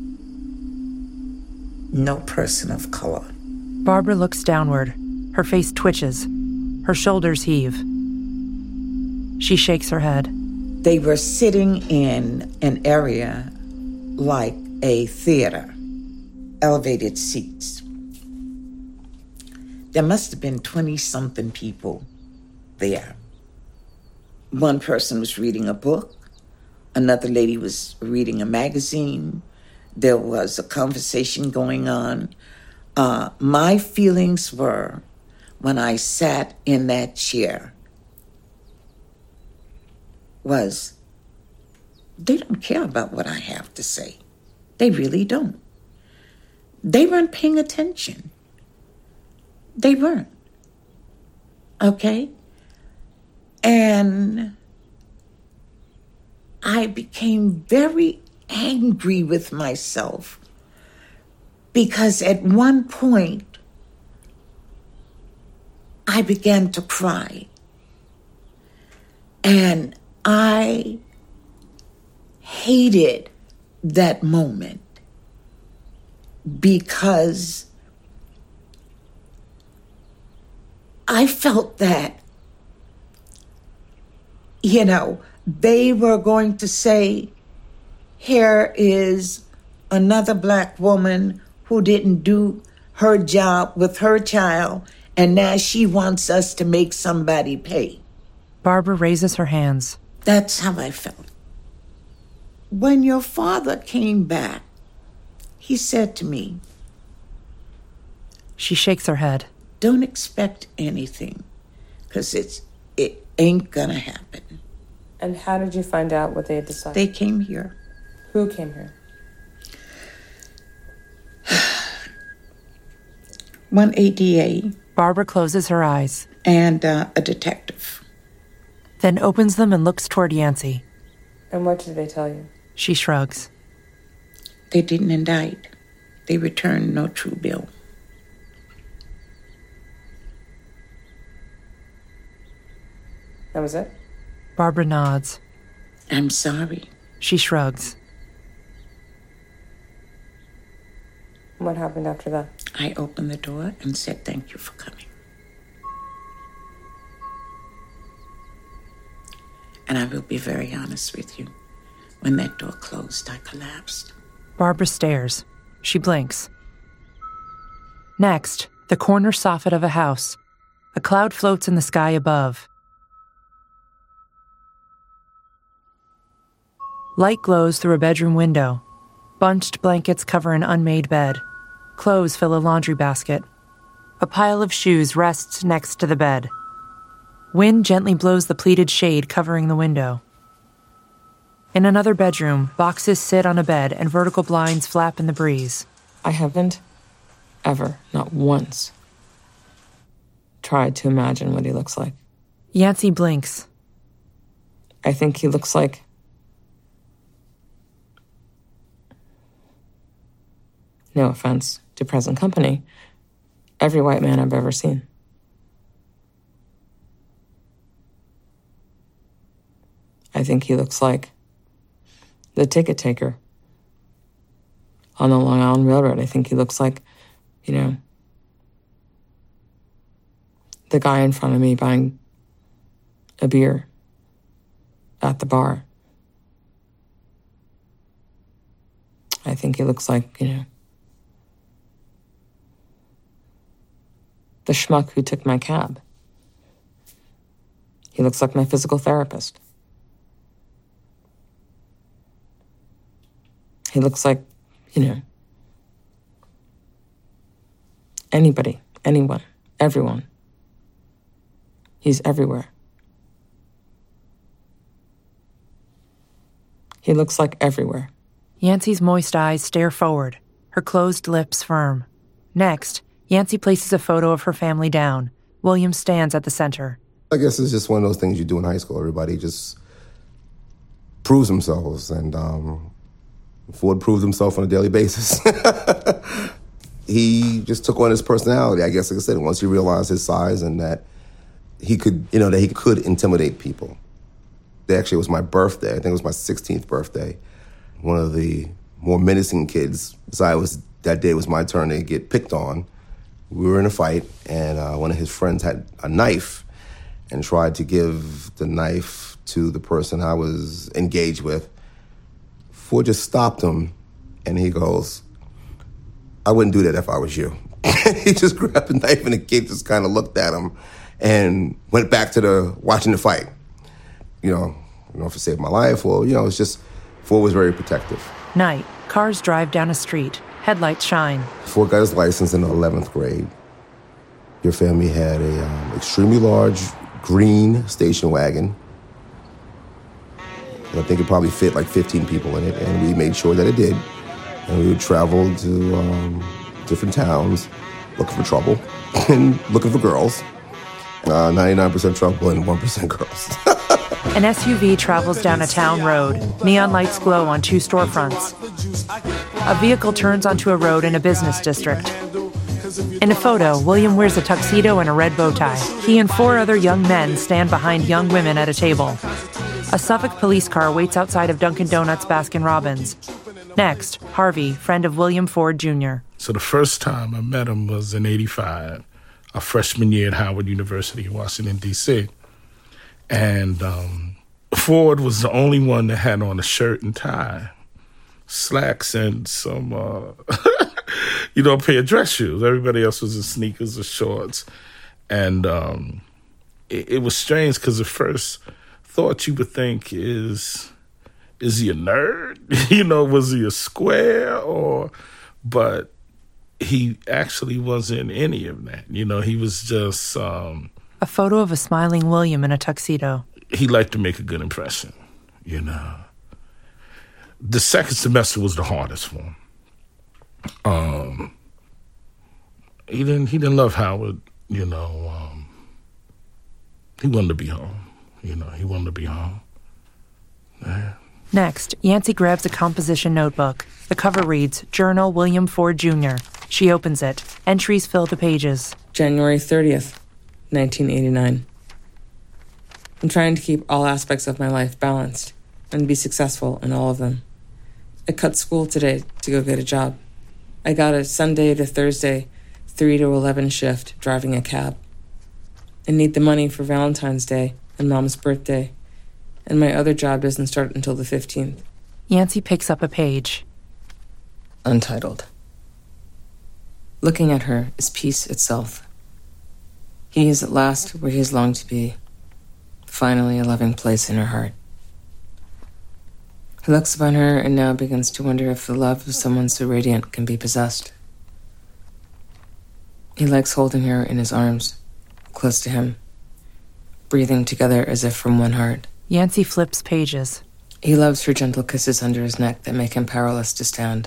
No person of color. Barbara looks downward. Her face twitches. Her shoulders heave. She shakes her head. They were sitting in an area like a theater, elevated seats. There must have been twenty-something people there. One person was reading a book. Another lady was reading a magazine. There was a conversation going on. Uh, my feelings were, when I sat in that chair was, they don't care about what I have to say. They really don't. They weren't paying attention. They weren't. Okay? And I became very angry with myself because at one point I began to cry. And I hated that moment because I felt that, you know, they were going to say, here is another black woman who didn't do her job with her child, and now she wants us to make somebody pay. Barbara raises her hands. That's how I felt. When your father came back, he said to me, she shakes her head. Don't expect anything, because it's it ain't gonna happen. And how did you find out what they had decided? They came here. Who came here? One A D A. Barbara closes her eyes. And uh, a detective. Then opens them and looks toward Yancey. And what did they tell you? She shrugs. They didn't indict. They returned no true bill. That was it? Barbara nods. I'm sorry. She shrugs. What happened after that? I opened the door and said thank you for coming. And I will be very honest with you. When that door closed, I collapsed. Barbara stares. She blinks. Next, the corner soffit of a house. A cloud floats in the sky above. Light glows through a bedroom window. Bunched blankets cover an unmade bed. Clothes fill a laundry basket. A pile of shoes rests next to the bed. Wind gently blows the pleated shade covering the window. In another bedroom, boxes sit on a bed and vertical blinds flap in the breeze. I haven't ever, not once, tried to imagine what he looks like. Yancey blinks. I think he looks like no offense to present company, every white man I've ever seen. I think he looks like the ticket taker on the Long Island Railroad. I think he looks like, you know, the guy in front of me buying a beer at the bar. I think he looks like, you know, the schmuck who took my cab. He looks like my physical therapist. He looks like, you know, anybody, anyone, everyone. He's everywhere. He looks like everywhere. Yancey's moist eyes stare forward, her closed lips firm. Next, Yancey places a photo of her family down. William stands at the center. I guess it's just one of those things you do in high school. Everybody just proves themselves, and um, Ford proved himself on a daily basis. He just took on his personality, I guess, like I said, once he realized his size and that he could, you know, that he could intimidate people. Actually, it was my birthday. I think it was my sixteenth birthday. One of the more menacing kids, so I was, that day was my turn to get picked on. We were in a fight, and uh, one of his friends had a knife and tried to give the knife to the person I was engaged with. Ford just stopped him, and he goes, I wouldn't do that if I was you. He just grabbed the knife, and the kid just kind of looked at him and went back to the watching the fight. You know, I don't know if it saved my life or, you know, it's just, Ford was very protective. Night, cars drive down a street. Headlights shine. Ford got his license in the eleventh grade. Your family had a um, extremely large green station wagon. I think it probably fit like fifteen people in it, and we made sure that it did. And we would travel to um, different towns looking for trouble and looking for girls. Uh, ninety-nine percent trouble and one percent girls. An S U V travels down a town road. Neon lights glow on two storefronts. A vehicle turns onto a road in a business district. In a photo, William wears a tuxedo and a red bow tie. He and four other young men stand behind young women at a table. A Suffolk police car waits outside of Dunkin' Donuts Baskin Robbins. Next, Harvey, friend of William Ford Junior So the first time I met him was in eighty-five, a freshman year at Howard University in Washington, D C And um, Ford was the only one that had on a shirt and tie, slacks, and some, uh, you know, a pair of dress shoes. Everybody else was in sneakers or shorts. And um, it, it was strange because the first thought you would think is, is he a nerd? You know, was he a square? Or, but he actually wasn't any of that. You know, he was just... Um, a photo of a smiling William in a tuxedo. He liked to make a good impression, you know. The second semester was the hardest for him. Um, he didn't. He didn't love Howard, you know. Um, he wanted to be home, you know. He wanted to be home. Yeah. Next, Yancey grabs a composition notebook. The cover reads, Journal William Ford Junior She opens it. Entries fill the pages. January thirtieth, nineteen eighty-nine. I'm trying to keep all aspects of my life balanced and be successful in all of them. I cut school today to go get a job. I got a Sunday to Thursday, three to eleven shift driving a cab. I need the money for Valentine's Day and Mom's birthday, and my other job doesn't start until the fifteenth. Yancey picks up a page. Untitled. Looking at her is peace itself. He is at last where he has longed to be, finally a loving place in her heart. He looks upon her and now begins to wonder if the love of someone so radiant can be possessed. He likes holding her in his arms, close to him, breathing together as if from one heart. Yancey flips pages. He loves her gentle kisses under his neck that make him powerless to stand.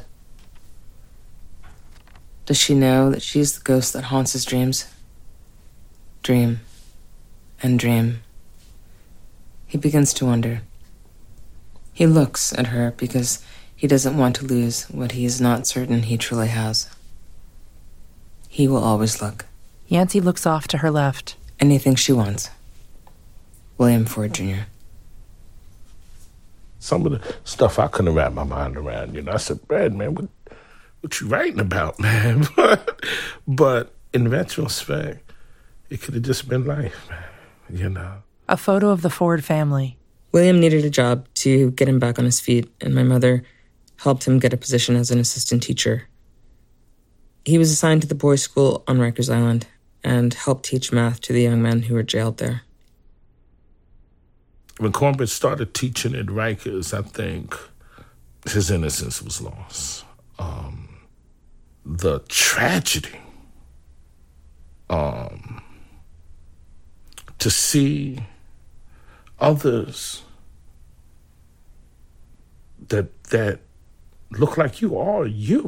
Does she know that she is the ghost that haunts his dreams? Dream and dream. He begins to wonder. He looks at her because he doesn't want to lose what he is not certain he truly has. He will always look. Yancey looks off to her left. Anything she wants. William Ford Junior Some of the stuff I couldn't wrap my mind around, you know. I said, Brad, man, what, what you writing about, man? but, but in retrospect, it could have just been life, man, you know. A photo of the Ford family. William needed a job to get him back on his feet, and my mother helped him get a position as an assistant teacher. He was assigned to the boys' school on Rikers Island and helped teach math to the young men who were jailed there. When Cornbridge started teaching at Rikers, I think his innocence was lost. Um, the tragedy um, to see others that that look like you are you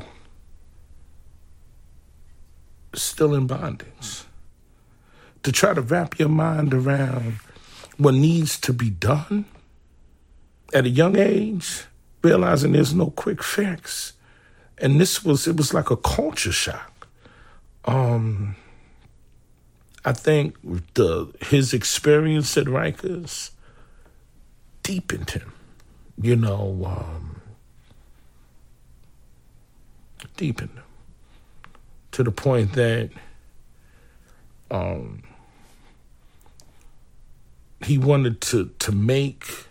still in bondage. To try to wrap your mind around what needs to be done at a young age, realizing there's no quick fix. And this was, it was like a culture shock. Um, I think the his experience at Rikers deepened him, you know, um, deepened him to the point that um, he wanted to, to make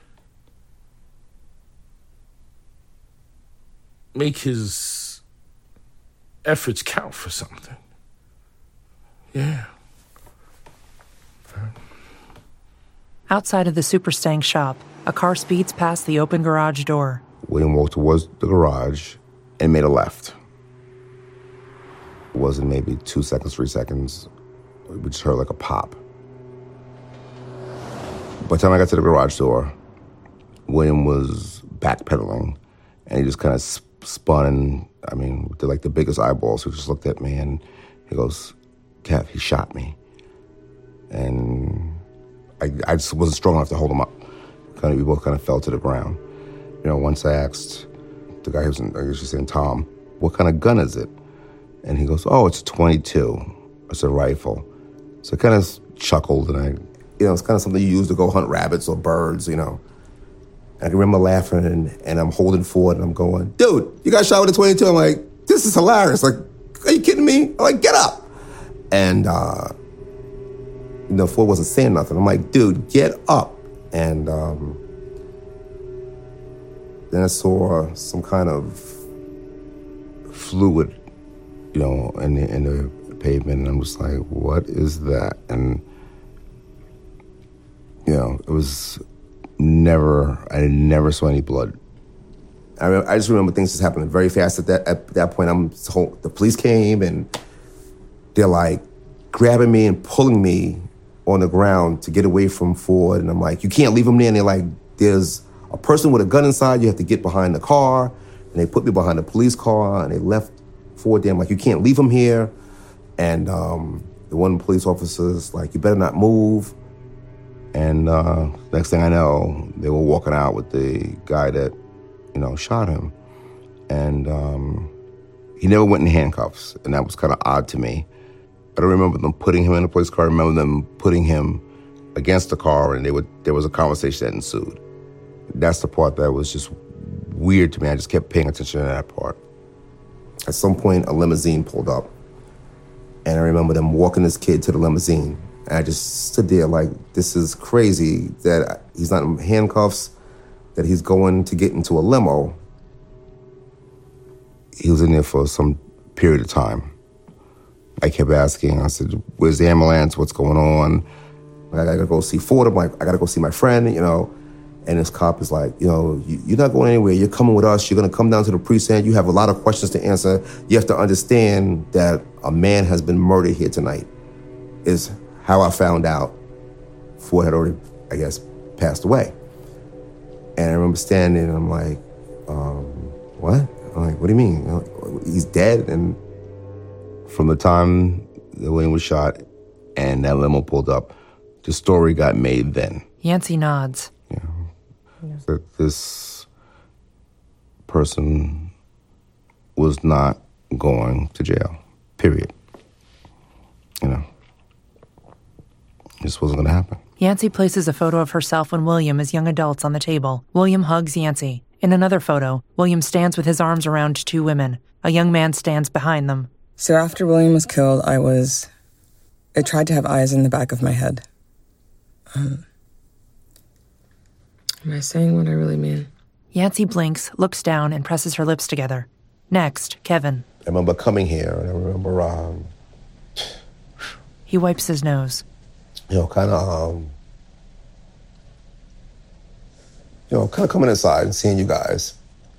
make his efforts count for something. Yeah. Outside of the Super Stang shop, a car speeds past the open garage door. William walked towards the garage and made a left. It wasn't maybe two seconds, three seconds. we just heard like a pop. By the time I got to the garage door, William was backpedaling, and he just kind of spun, and I mean, with the, like the biggest eyeballs. He just looked at me, and he goes, "Kev, he shot me." And I, I just wasn't strong enough to hold him up. Kind of, we both kind of fell to the ground. You know, once I asked the guy who was, in, I was just saying, Tom, what kind of gun is it? And he goes, oh, it's a twenty-two. It's a rifle. So I kind of chuckled, and I, you know, it's kind of something you use to go hunt rabbits or birds, you know. I can remember laughing, and, and I'm holding forward, and I'm going, dude, you got shot with a twenty-two. I'm like, this is hilarious. Like, are you kidding me? I'm like, get up. And, uh, you know, Ford wasn't saying nothing. I'm like, dude, get up. And um, then I saw some kind of fluid, you know, in the, in the pavement, and I'm just like, what is that? And, you know, it was never, I never saw any blood. I, remember, I just remember things just happening very fast at that, at that point. I'm so, the police came, and they're like grabbing me and pulling me on the ground to get away from Ford. And I'm like, you can't leave him there. And they're like, there's a person with a gun inside. You have to get behind the car. And they put me behind the police car, and they left Ford there. I'm like, you can't leave him here. And um, the one police officer's like, you better not move. And uh, next thing I know, they were walking out with the guy that, you know, shot him. And um, he never went in handcuffs, and that was kind of odd to me. I don't remember them putting him in a police car. I remember them putting him against the car, and they would, there was a conversation that ensued. That's the part that was just weird to me. I just kept paying attention to that part. At some point, a limousine pulled up, and I remember them walking this kid to the limousine. And I just stood there like, this is crazy that he's not in handcuffs, that he's going to get into a limo. He was in there for some period of time. I kept asking, I said, where's the ambulance? What's going on? I gotta go see Ford. I'm like, I gotta go see my friend, you know. And this cop is like, you know, you, you're not going anywhere. You're coming with us. You're gonna come down to the precinct. You have a lot of questions to answer. You have to understand that a man has been murdered here tonight, is how I found out Ford had already, I guess, passed away. And I remember standing, and I'm like, um, what? I'm like, what do you mean? He's dead? And from the time that William was shot and that limo pulled up, the story got made then. Yancey nods. Yeah. Yeah. That this person was not going to jail, period. You know, this wasn't going to happen. Yancey places a photo of herself and William as young adults on the table. William hugs Yancey. In another photo, William stands with his arms around two women. A young man stands behind them. So after William was killed, I was... I tried to have eyes in the back of my head. Um, am I saying what I really mean? Yancey blinks, looks down, and presses her lips together. Next, Kevin. I remember coming here, and I remember... Um, he wipes his nose. You know, kind of... Um, you know, kind of coming inside and seeing you guys.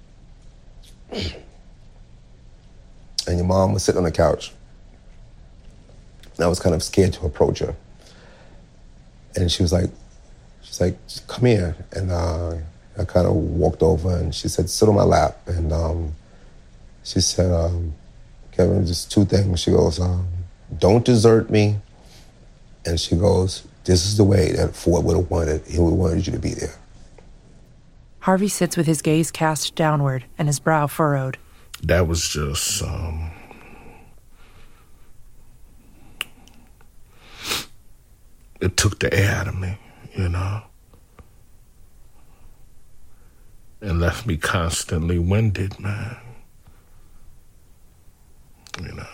And your mom was sitting on the couch. And I was kind of scared to approach her. And she was like, she's like, come here. And uh, I kind of walked over, and she said, sit on my lap. And um, she said, um, Kevin, just two things. She goes, um, don't desert me. And she goes, this is the way that Ford would have wanted. He would have wanted you to be there. Harvey sits with his gaze cast downward and his brow furrowed. That was just, um... it took the air out of me, you know? And left me constantly winded, man. You know?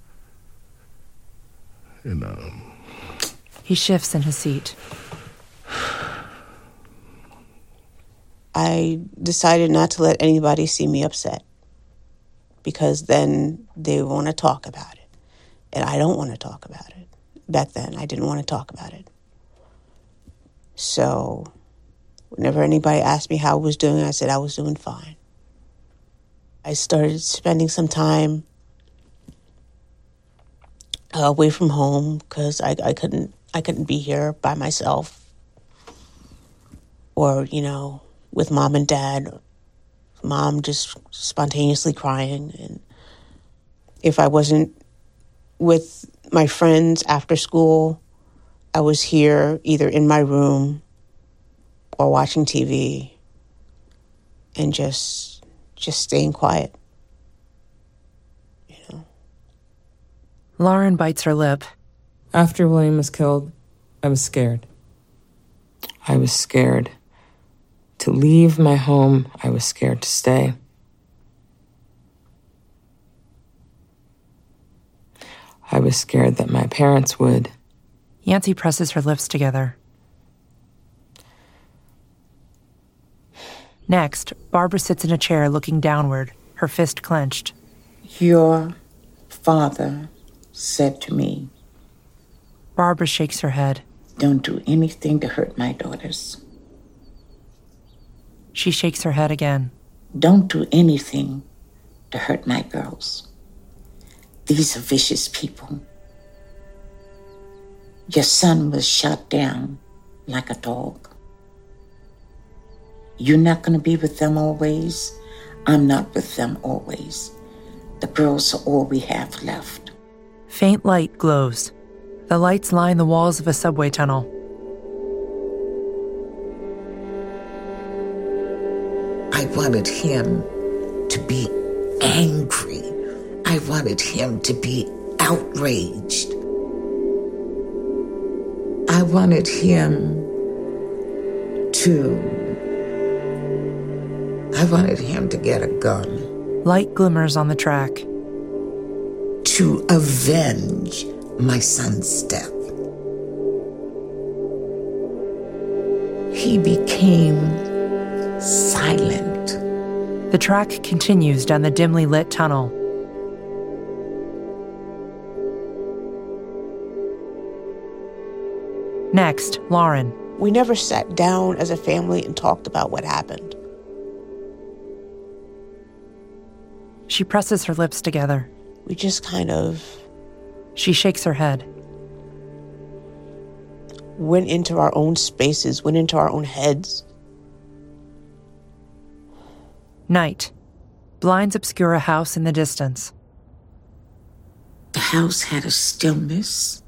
You know... He shifts in his seat. I decided not to let anybody see me upset, because then they want to talk about it. And I don't want to talk about it. Back then, I didn't want to talk about it. So whenever anybody asked me how I was doing, I said I was doing fine. I started spending some time uh, away from home because I, I couldn't I couldn't be here by myself, or you know, with mom and dad. Mom just spontaneously crying, and if I wasn't with my friends after school, I was here either in my room or watching T V and just just staying quiet. You know. Lauren bites her lip. After William was killed, I was scared. I was scared to leave my home. I was scared to stay. I was scared that my parents would. Yancey presses her lips together. Next, Barbara sits in a chair looking downward, her fist clenched. Your father said to me, Barbara shakes her head. Don't do anything to hurt my daughters. She shakes her head again. Don't do anything to hurt my girls. These are vicious people. Your son was shot down like a dog. You're not going to be with them always. I'm not with them always. The girls are all we have left. Faint light glows. The lights line the walls of a subway tunnel. I wanted him to be angry. I wanted him to be outraged. I wanted him to... I wanted him to get a gun. Light glimmers on the track. To avenge my son's death. He became silent. The track continues down the dimly lit tunnel. Next, Lauren. We never sat down as a family and talked about what happened. She presses her lips together. We just kind of... She shakes her head. Went into our own spaces, went into our own heads. Night. Blinds obscure a house in the distance. The house had a stillness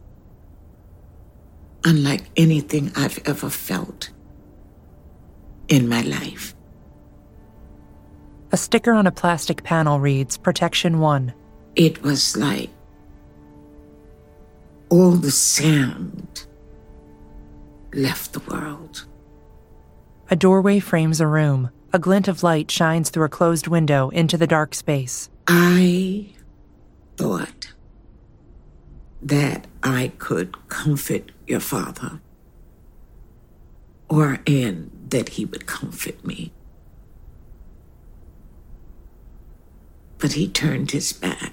unlike anything I've ever felt in my life. A sticker on a plastic panel reads, Protection One. It was like all the sound left the world. A doorway frames a room. A glint of light shines through a closed window into the dark space. I thought that I could comfort your father, or and that he would comfort me. But he turned his back.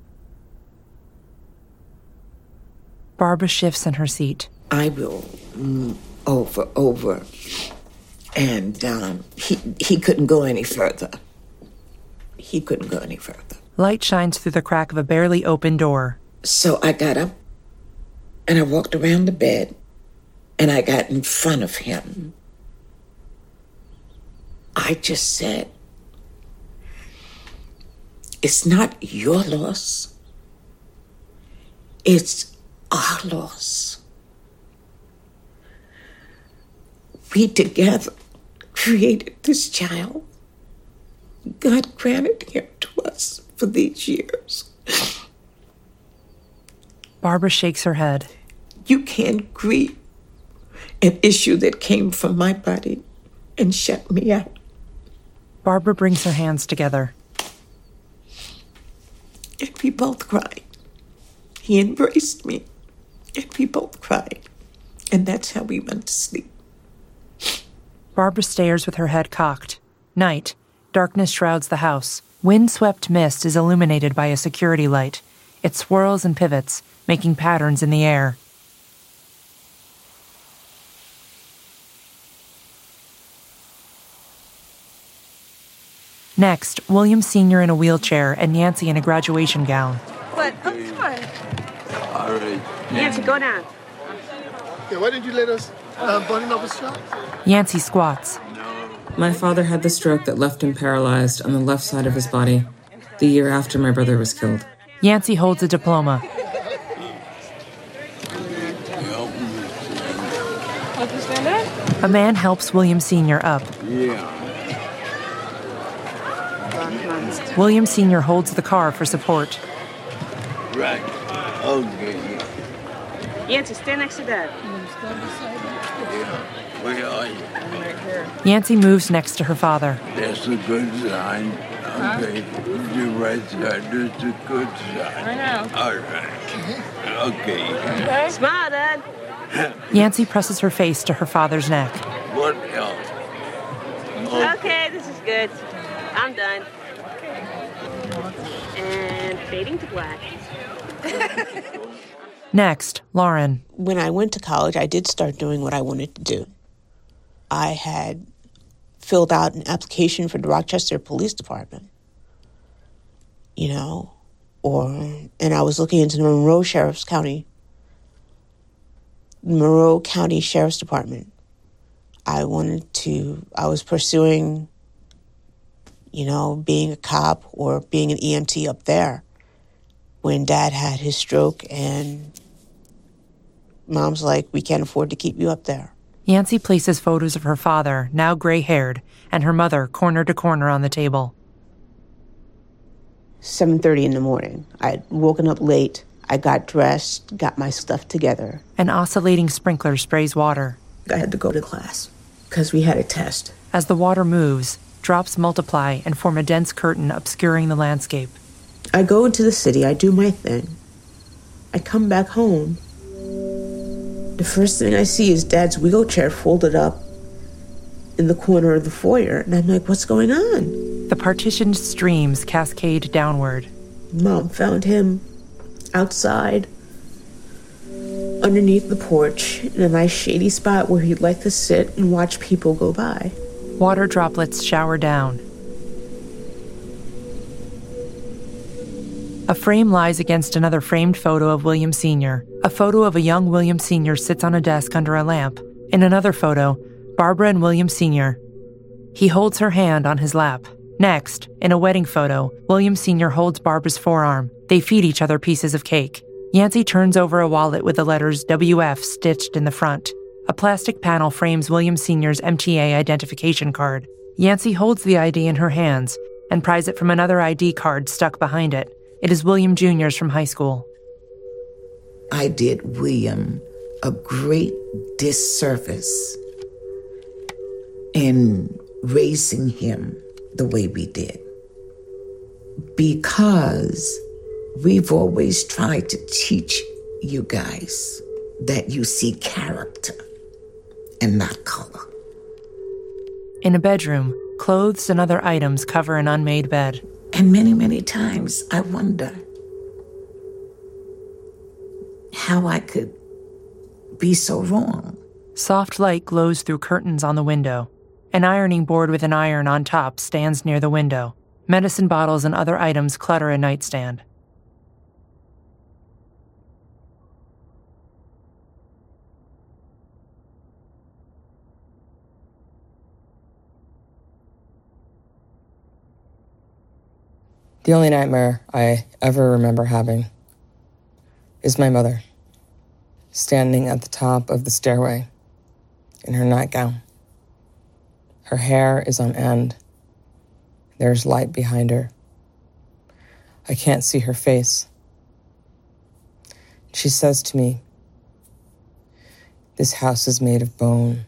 Barbara shifts in her seat. I will move over, over. And um, he, he couldn't go any further. He couldn't go any further. Light shines through the crack of a barely open door. So I got up and I walked around the bed and I got in front of him. I just said, it's not your loss. It's our loss. We together created this child. God granted him to us for these years. Barbara shakes her head. You can't grieve an issue that came from my body and shut me out. Barbara brings her hands together. And we both cried. He embraced me, and we both cried. And that's how we went to sleep. Barbara stares with her head cocked. Night. Darkness shrouds the house. Wind-swept mist is illuminated by a security light. It swirls and pivots, making patterns in the air. Next, William Senior in a wheelchair and Nancy in a graduation gown. What? Oh, come on. Yancy, go down. Yeah, why didn't you let us uh, burn up his shop? Yancy squats. My father had the stroke that left him paralyzed on the left side of his body the year after my brother was killed. Yancy holds a diploma. A man helps William Senior up. Yeah. William Senior holds the car for support. Right. Okay. Yancy, stand next to Dad. Where are you? Yancy moves next to her father. That's a good sign. Okay. You're right side. That's a good sign. I know. All right. Okay. Smile, Dad. Yancy presses her face to her father's neck. What else? Oh. Okay, this is good. I'm done. And fading to black. Next, Lauren. When I went to college, I did start doing what I wanted to do. I had filled out an application for the Rochester Police Department, you know, or, and I was looking into the Monroe Sheriff's County, Monroe County Sheriff's Department. I wanted to, I was pursuing, you know, being a cop or being an E M T up there when Dad had his stroke and Mom's like, we can't afford to keep you up there. Yancy places photos of her father, now gray-haired, and her mother corner to corner on the table. seven thirty in the morning. I'd woken up late. I got dressed, got my stuff together. An oscillating sprinkler sprays water. I had to go to class because we had a test. As the water moves, drops multiply and form a dense curtain obscuring the landscape. I go into the city, I do my thing. I come back home. The first thing I see is Dad's wheelchair folded up in the corner of the foyer, and I'm like, what's going on? The partitioned streams cascade downward. Mom found him outside, underneath the porch, in a nice shady spot where he'd like to sit and watch people go by. Water droplets shower down. A frame lies against another framed photo of William Senior A photo of a young William Senior sits on a desk under a lamp. In another photo, Barbara and William Senior He holds her hand on his lap. Next, in a wedding photo, William Senior holds Barbara's forearm. They feed each other pieces of cake. Yancy turns over a wallet with the letters W F stitched in the front. A plastic panel frames William Senior's M T A identification card. Yancy holds the I D in her hands and pries it from another I D card stuck behind it. It is William Junior's from high school. I did William a great disservice in raising him the way we did, because we've always tried to teach you guys that you see character and not color. In a bedroom, clothes and other items cover an unmade bed. And many, many times I wonder how I could be so wrong. Soft light glows through curtains on the window. An ironing board with an iron on top stands near the window. Medicine bottles and other items clutter a nightstand. The only nightmare I ever remember having is my mother, standing at the top of the stairway in her nightgown. Her hair is on end. There's light behind her. I can't see her face. She says to me, "This house is made of bone.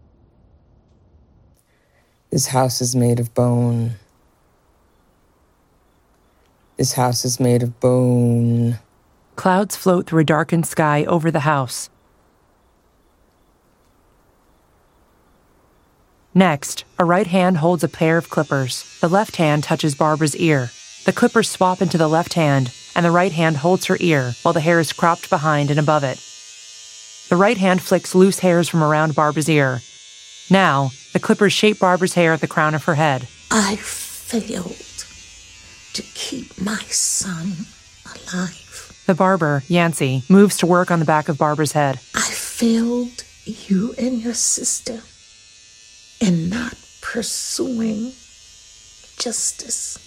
This house is made of bone. This house is made of bone." Clouds float through a darkened sky over the house. Next, a right hand holds a pair of clippers. The left hand touches Barbara's ear. The clippers swap into the left hand, and the right hand holds her ear while the hair is cropped behind and above it. The right hand flicks loose hairs from around Barbara's ear. Now, the clippers shape Barbara's hair at the crown of her head. I failed to keep my son alive. The barber, Yancey, moves to work on the back of Barbara's head. I failed you and your sister in not pursuing justice.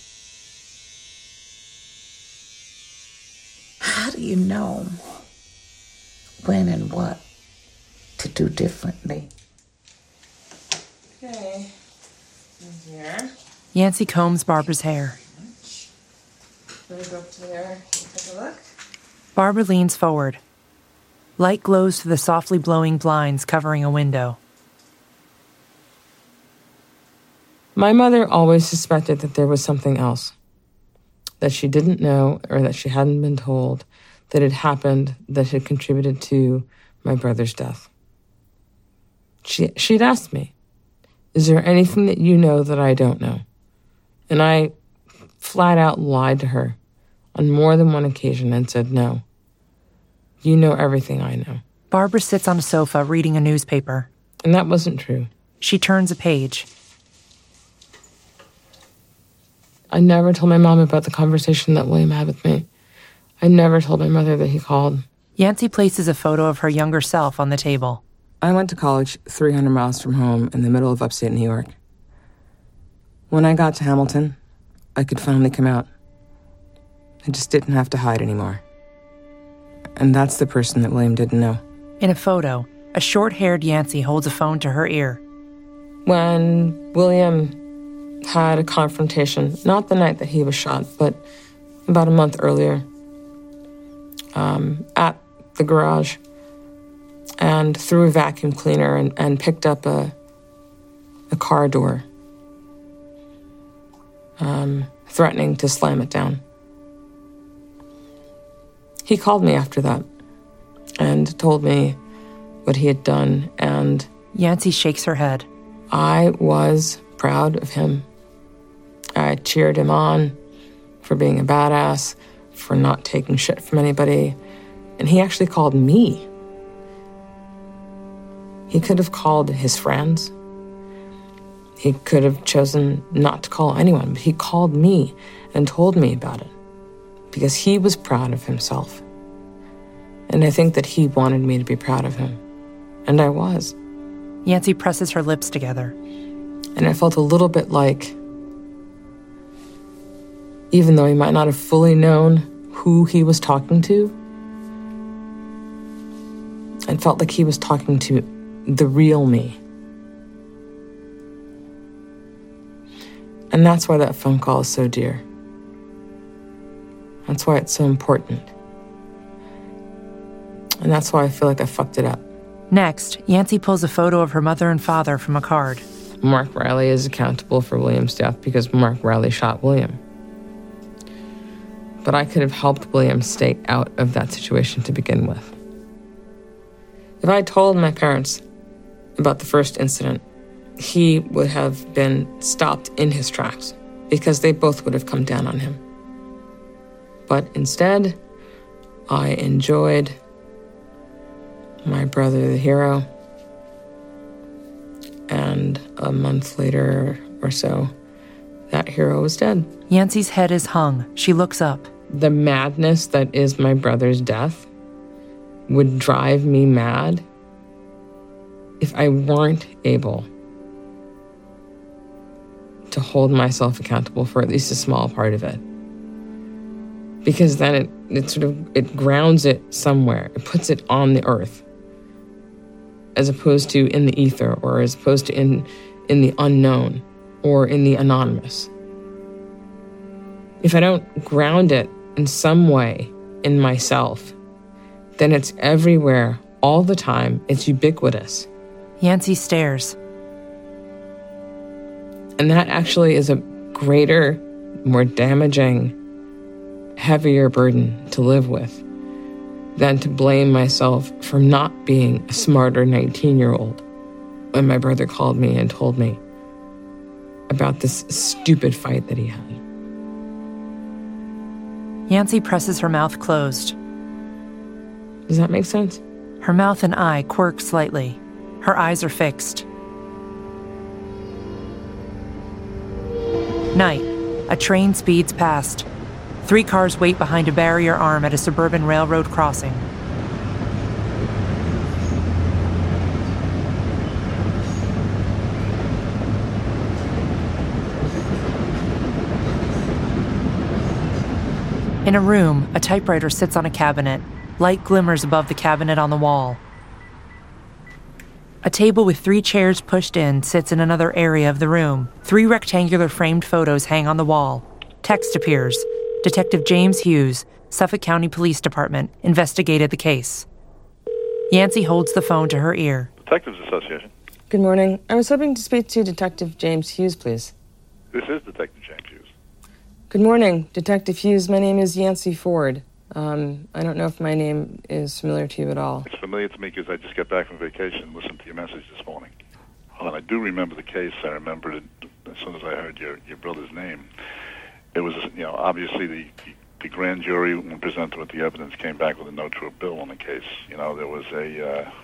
How do you know when and what to do differently? Okay. In here. Yancey combs Barbara's hair. Let me go up to there and take a look. Barbara leans forward. Light glows through the softly blowing blinds covering a window. My mother always suspected that there was something else, that she didn't know or that she hadn't been told, that had happened that had contributed to my brother's death. She, she'd asked me, is there anything that you know that I don't know? And I flat out lied to her on more than one occasion and said, no, you know everything I know. Barbara sits on a sofa reading a newspaper. And that wasn't true. She turns a page. I never told my mom about the conversation that William had with me. I never told my mother that he called. Yancey places a photo of her younger self on the table. I went to college three hundred miles from home in the middle of upstate New York. When I got to Hamilton, I could finally come out. I just didn't have to hide anymore. And that's the person that William didn't know. In a photo, a short-haired Yancey holds a phone to her ear. When William had a confrontation, not the night that he was shot, but about a month earlier, um, at the garage, and threw a vacuum cleaner and, and picked up a, a car door, um, threatening to slam it down. He called me after that and told me what he had done, and Yancey shakes her head. I was proud of him. I cheered him on for being a badass, for not taking shit from anybody, and he actually called me. He could have called his friends. He could have chosen not to call anyone, but he called me and told me about it because he was proud of himself. And I think that he wanted me to be proud of him. And I was. Yancey presses her lips together. And I felt a little bit like, even though he might not have fully known who he was talking to, I felt like he was talking to the real me. And that's why that phone call is so dear. That's why it's so important. And that's why I feel like I fucked it up. Next, Yancey pulls a photo of her mother and father from a card. Mark Riley is accountable for William's death because Mark Riley shot William. But I could have helped William stay out of that situation to begin with. If I told my parents about the first incident, he would have been stopped in his tracks because they both would have come down on him. But instead, I enjoyed my brother, the hero, and a month later or so, that hero was dead. Yancey's head is hung. She looks up. The madness that is my brother's death would drive me mad if I weren't able to hold myself accountable for at least a small part of it. Because then it, it sort of, it grounds it somewhere. It puts it on the earth, as opposed to in the ether, or as opposed to in, in the unknown, or in the anonymous. If I don't ground it in some way in myself, then it's everywhere, all the time. It's ubiquitous. Yancey stares. And that actually is a greater, more damaging, heavier burden to live with than to blame myself for not being a smarter nineteen-year-old when my brother called me and told me about this stupid fight that he had. Yancey presses her mouth closed. Does that make sense? Her mouth and eye quirk slightly. Her eyes are fixed. Night. A train speeds past. Three cars wait behind a barrier arm at a suburban railroad crossing. In a room, a typewriter sits on a cabinet. Light glimmers above the cabinet on the wall. A table with three chairs pushed in sits in another area of the room. Three rectangular framed photos hang on the wall. Text appears. Detective James Hughes, Suffolk County Police Department, investigated the case. Yancey holds the phone to her ear. Detectives Association. Good morning. I was hoping to speak to Detective James Hughes, please. This is Detective James Hughes. Good morning, Detective Hughes. My name is Yancey Ford. Um, I don't know if my name is familiar to you at all. It's familiar to me because I just got back from vacation and listened to your message this morning. Well, and I do remember the case. I remembered it as soon as I heard your, your brother's name. It was, you know, obviously the, the grand jury, when presented with the evidence, came back with a no true bill on the case. You know, there was a... Uh,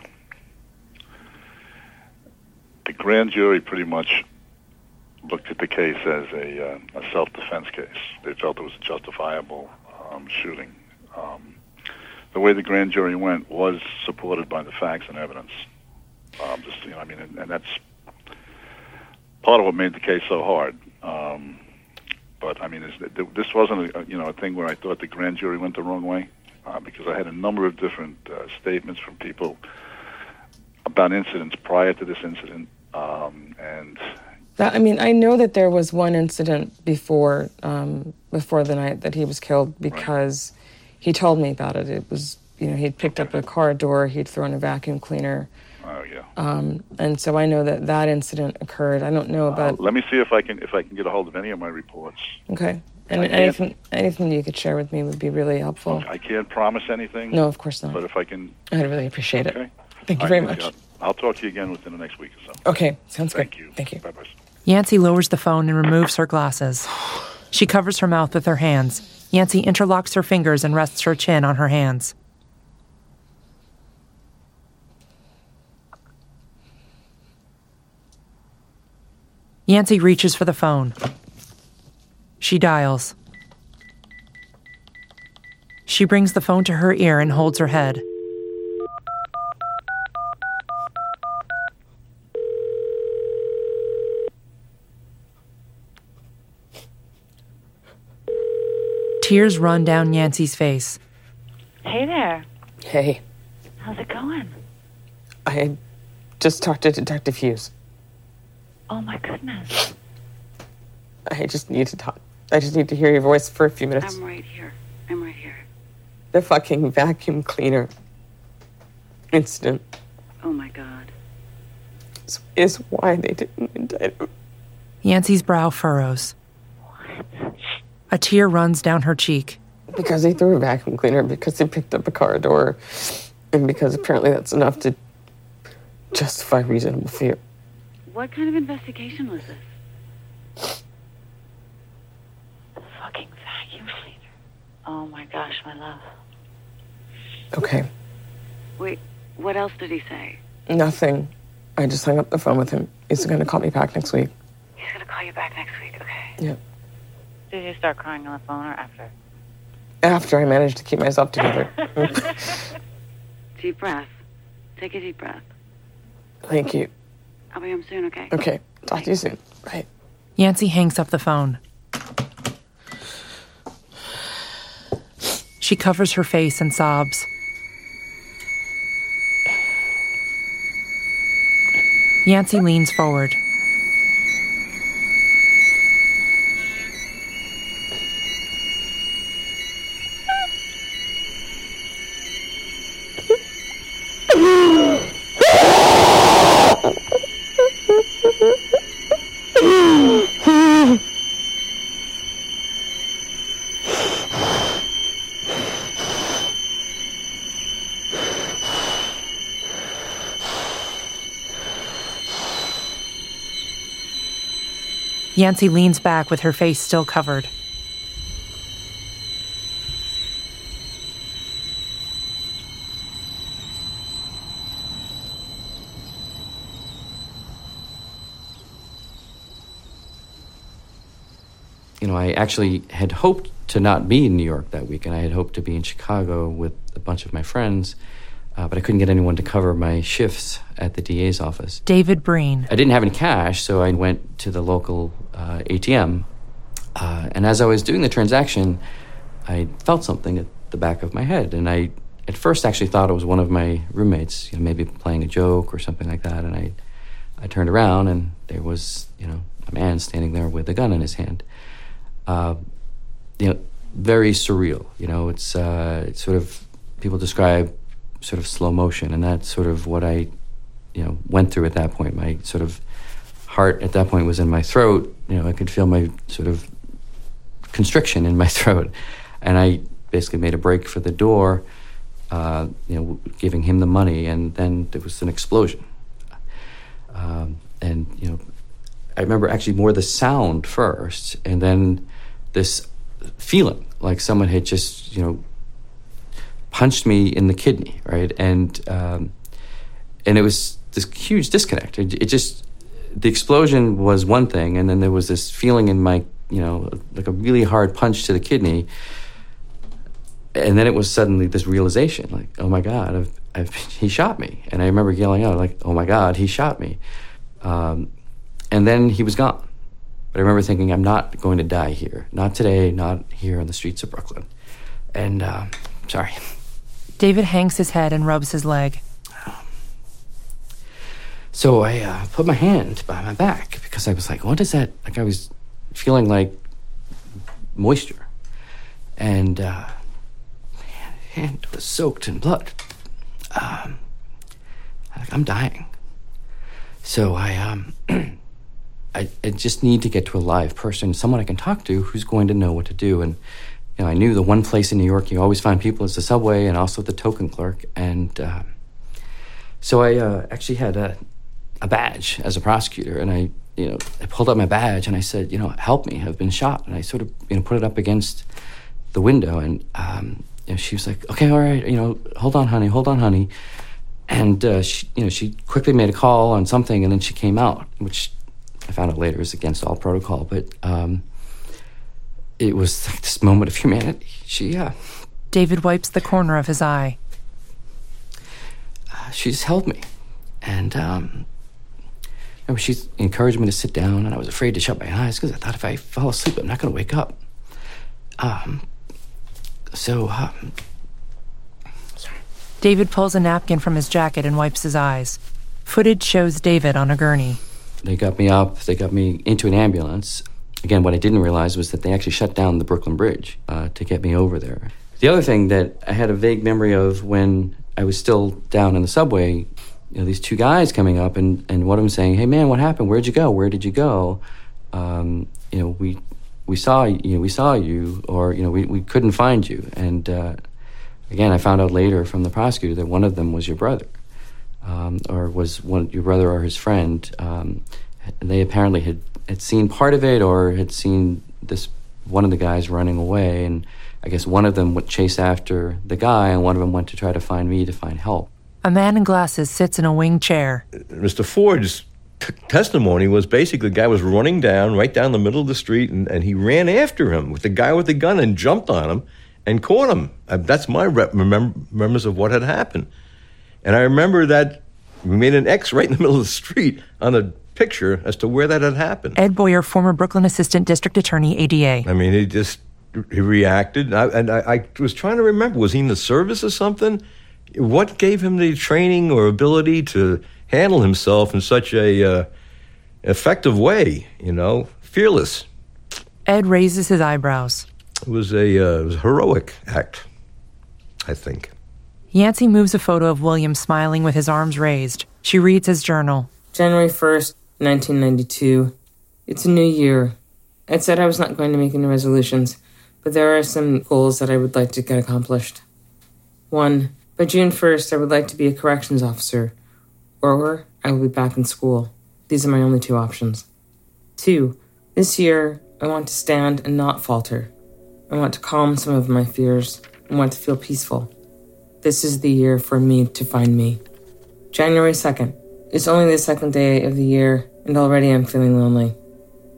the grand jury pretty much looked at the case as a, uh, a self-defense case. They felt it was a justifiable um, shooting. Um, the way the grand jury went was supported by the facts and evidence. Um, just, you know, I mean, and, and that's part of what made the case so hard. Um, but I mean, it's, this wasn't a, you know a thing where I thought the grand jury went the wrong way, uh, because I had a number of different uh, statements from people about incidents prior to this incident, um, and. That, I mean, I know that there was one incident before um, before the night that he was killed because right. he told me about it. It was, you know, he'd picked up a car door, he'd thrown a vacuum cleaner. Oh yeah. Um, and so I know that that incident occurred. I don't know about. Uh, let me see if I can if I can get a hold of any of my reports. Okay. And anything anything you could share with me would be really helpful. I can't promise anything. No, of course not. But if I can, I'd really appreciate it. Okay. Thank you All very right, much. I'll, I'll talk to you again within the next week or so. Okay, sounds Thank good. You. Thank you. Bye bye. Yancey lowers the phone and removes her glasses. She covers her mouth with her hands. Yancey interlocks her fingers and rests her chin on her hands. Yancey reaches for the phone. She dials. She brings the phone to her ear and holds her head. Tears run down Yancey's face. Hey there. Hey. How's it going? I just talked to Detective Hughes. Oh, my goodness. I just need to talk. I just need to hear your voice for a few minutes. I'm right here. I'm right here. The fucking vacuum cleaner incident. Oh, my God. Is, is why they didn't indict him. Yancey's brow furrows. What? A tear runs down her cheek. Because he threw a vacuum cleaner, because he picked up a car door, and because apparently that's enough to justify reasonable fear. What kind of investigation was this? The fucking vacuum cleaner. Oh my gosh, my love. Okay. Wait, what else did he say? Nothing. I just hung up the phone with him. He's going to call me back next week. He's going to call you back next week, okay? Yeah. Did you start crying on the phone or after? After I managed to keep myself together. Deep breath. Take a deep breath. Thank you. I'll be home soon, okay? Okay. Talk to you soon. Bye. Yancey hangs up the phone. She covers her face and sobs. Yancey leans forward. Yancey leans back with her face still covered. You know, I actually had hoped to not be in New York that week, and I had hoped to be in Chicago with a bunch of my friends, uh, but I couldn't get anyone to cover my shifts at the D A's office. David Breen. I didn't have any cash, so I went to the local uh, A T M, uh, and as I was doing the transaction, I felt something at the back of my head, and I at first actually thought it was one of my roommates, you know, maybe playing a joke or something like that, and I I turned around, and there was, you know, a man standing there with a gun in his hand. Uh, you know, very surreal. You know, it's, uh, it's sort of, people describe sort of slow motion, and that's sort of what I, you know, went through at that point. My sort of heart at that point was in my throat. You know, I could feel my sort of constriction in my throat. And I basically made a break for the door, uh, you know, giving him the money, and then there was an explosion. Um, and, you know, I remember actually more the sound first, and then this feeling like someone had just, you know, punched me in the kidney, right? And um, and it was this huge disconnect. It, it just, the explosion was one thing, and then there was this feeling in my, you know, like a really hard punch to the kidney. And then it was suddenly this realization, like, oh my God, I've, I've, he shot me. And I remember yelling out, like, oh my God, he shot me. Um, and then he was gone. But I remember thinking, I'm not going to die here. Not today, not here on the streets of Brooklyn. And, uh, sorry. David hangs his head and rubs his leg. So I uh, put my hand by my back because I was like, what is that? Like I was feeling like moisture. And uh, my hand was soaked in blood. Um, like, I'm dying. So I, um, I, I just need to get to a live person, someone I can talk to who's going to know what to do. And you know, I knew the one place in New York you always find people is the subway and also the token clerk. And uh, so I uh, actually had a, a badge as a prosecutor, and I, you know, I pulled out my badge and I said, you know, help me, I've been shot. And I sort of, you know, put it up against the window, and um, you know, she was like, okay, all right, you know, hold on, honey, hold on, honey. And uh, she, you know, she quickly made a call on something, and then she came out, which I found out later is against all protocol, but um, it was like this moment of humanity. She, uh... David wipes the corner of his eye. Uh, she just held me. And, um... remember, she encouraged me to sit down, and I was afraid to shut my eyes because I thought if I fall asleep, I'm not going to wake up. Um... So, um... sorry. David pulls a napkin from his jacket and wipes his eyes. Footage shows David on a gurney. They got me up, they got me into an ambulance. Again, what I didn't realize was that they actually shut down the Brooklyn Bridge uh, to get me over there. The other thing that I had a vague memory of when I was still down in the subway, you know, these two guys coming up, and, and one of them saying, hey man, what happened? Where'd you go? Where did you go? Um, you know, we we saw you know, we saw you, or you know, we, we couldn't find you. And uh, again, I found out later from the prosecutor that one of them was your brother. Um, or was one your brother or his friend. Um, they apparently had, had seen part of it, or had seen this one of the guys running away, and I guess one of them would chase after the guy, and one of them went to try to find me to find help. A man in glasses sits in a wing chair. Mister Ford's t- testimony was basically the guy was running down, right down the middle of the street, and, and he ran after him with the guy with the gun and jumped on him and caught him. Uh, that's my rep- remem- remembrance of what had happened. And I remember that we made an X right in the middle of the street on the picture as to where that had happened. Ed Boyer, former Brooklyn Assistant District Attorney, A D A. I mean, he just, he reacted. And I, and I, I was trying to remember, was he in the service or something? What gave him the training or ability to handle himself in such a uh, effective way, you know, fearless? Ed raises his eyebrows. It was a, uh, it was a heroic act, I think. Yancey moves a photo of William smiling with his arms raised. She reads his journal. January first, nineteen ninety-two. It's a new year. I'd said I was not going to make any resolutions, but there are some goals that I would like to get accomplished. One, by June first, I would like to be a corrections officer, or I will be back in school. These are my only two options. Two, this year, I want to stand and not falter. I want to calm some of my fears. I want to feel peaceful. This is the year for me to find me. January second. It's only the second day of the year, and already I'm feeling lonely.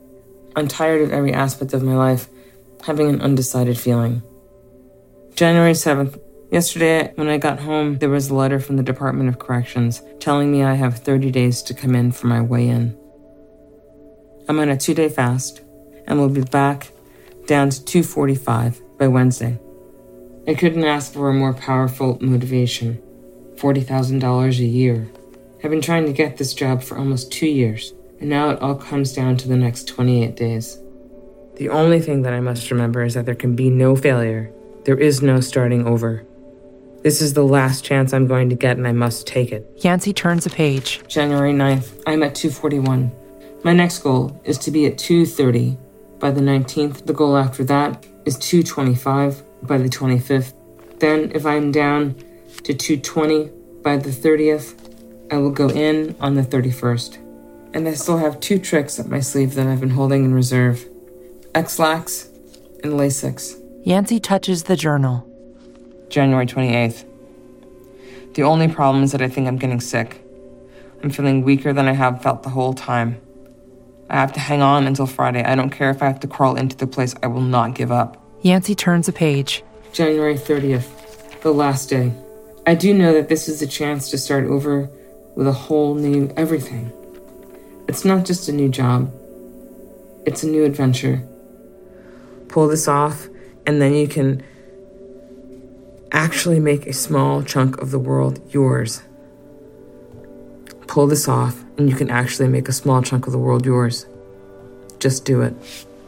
I'm tired of every aspect of my life having an undecided feeling. January seventh. Yesterday, when I got home, there was a letter from the Department of Corrections telling me I have thirty days to come in for my weigh-in. I'm on a two-day fast and will be back down to two forty-five by Wednesday. I couldn't ask for a more powerful motivation. forty thousand dollars a year. I've been trying to get this job for almost two years, and now it all comes down to the next twenty-eight days. The only thing that I must remember is that there can be no failure. There is no starting over. This is the last chance I'm going to get, and I must take it. Yancey turns a page. January ninth. I'm at two forty-one. My next goal is to be at two thirty by the nineteenth. The goal after that is two twenty-five by the twenty-fifth. Then, if I'm down to two twenty by the thirtieth, I will go in on the thirty-first. And I still have two tricks up my sleeve that I've been holding in reserve. X-Lax and Lasix. Yancey touches the journal. January twenty-eighth. The only problem is that I think I'm getting sick. I'm feeling weaker than I have felt the whole time. I have to hang on until Friday. I don't care if I have to crawl into the place. I will not give up. Yancey turns a page. January thirtieth. The last day. I do know that this is a chance to start over with a whole new everything. It's not just a new job. It's a new adventure. Pull this off, and then you can actually make a small chunk of the world yours. Pull this off, and you can actually make a small chunk of the world yours. Just do it.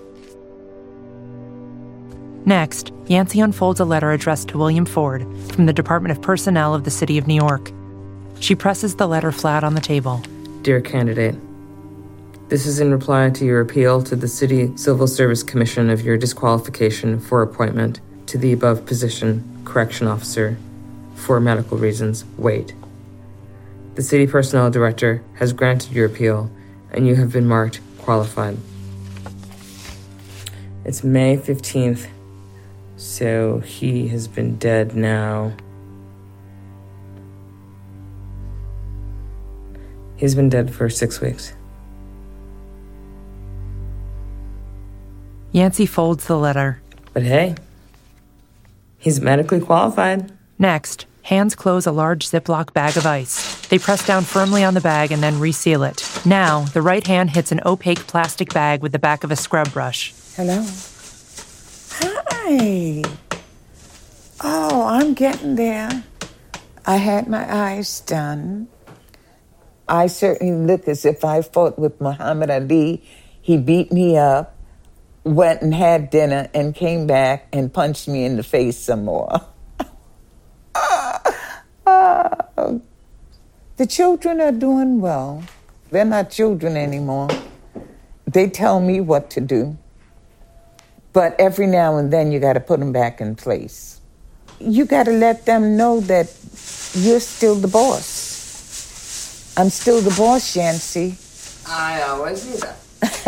Next, Yancey unfolds a letter addressed to William Ford from the Department of Personnel of the City of New York. She presses the letter flat on the table. Dear candidate, this is in reply to your appeal to the City Civil Service Commission of your disqualification for appointment to the above position, correction officer, for medical reasons. Wait. The City Personnel Director has granted your appeal, and you have been marked qualified. It's May fifteenth, so he has been dead now. He's been dead for six weeks. Yancey folds the letter. But hey, he's medically qualified. Next, hands close a large Ziploc bag of ice. They press down firmly on the bag and then reseal it. Now, the right hand hits an opaque plastic bag with the back of a scrub brush. Hello. Hi. Oh, I'm getting there. I had my eyes done. I certainly look as if I fought with Muhammad Ali. He beat me up, went and had dinner, and came back and punched me in the face some more. uh, the children are doing well. They're not children anymore. They tell me what to do. But every now and then you got to put them back in place. You got to let them know that you're still the boss. I'm still the boss, Yancey. I always do that.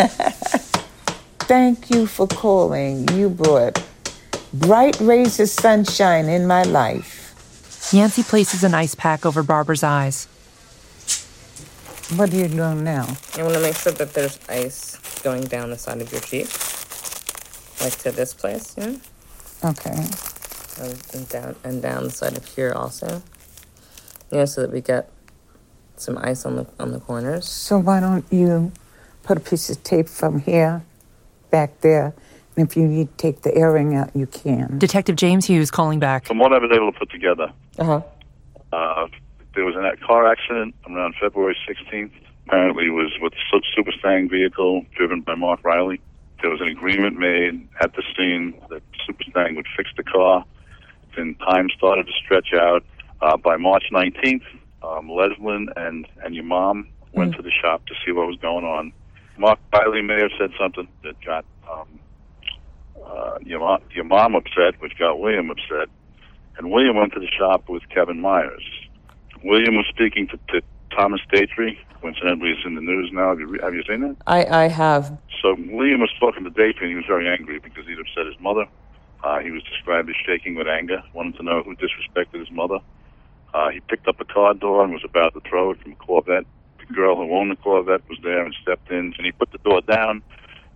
Thank you for calling. You brought bright rays of sunshine in my life. Yancey places an ice pack over Barbara's eyes. What are you doing now? I want to make sure that there's ice going down the side of your cheek. Like to this place, you know? Okay. And, and down and down the side of here also. You know, so that we get some ice on the on the corners. So why don't you put a piece of tape from here back there, and if you need to take the earring out, you can. Detective James Hughes calling back. From what I was able to put together, uh-huh. uh, there was a car accident around February sixteenth. Apparently it was with a Super Stang vehicle driven by Mark Riley. There was an agreement made at the scene that Super Stang would fix the car. Then time started to stretch out. Uh, by March nineteenth, um, Leslin and, and your mom went mm. to the shop to see what was going on. Mark Riley may have said something that got um, uh, your, mom, your mom upset, which got William upset. And William went to the shop with Kevin Myers. William was speaking to, to Thomas Daytree. Coincidentally, it's in the news now. Have you, have you seen that? I, I have. So William was talking to Daytree, and he was very angry because he'd upset his mother. Uh, he was described as shaking with anger, wanted to know who disrespected his mother. Uh, he picked up a car door and was about to throw it from a Corvette. The girl who owned the Corvette was there and stepped in, and he put the door down.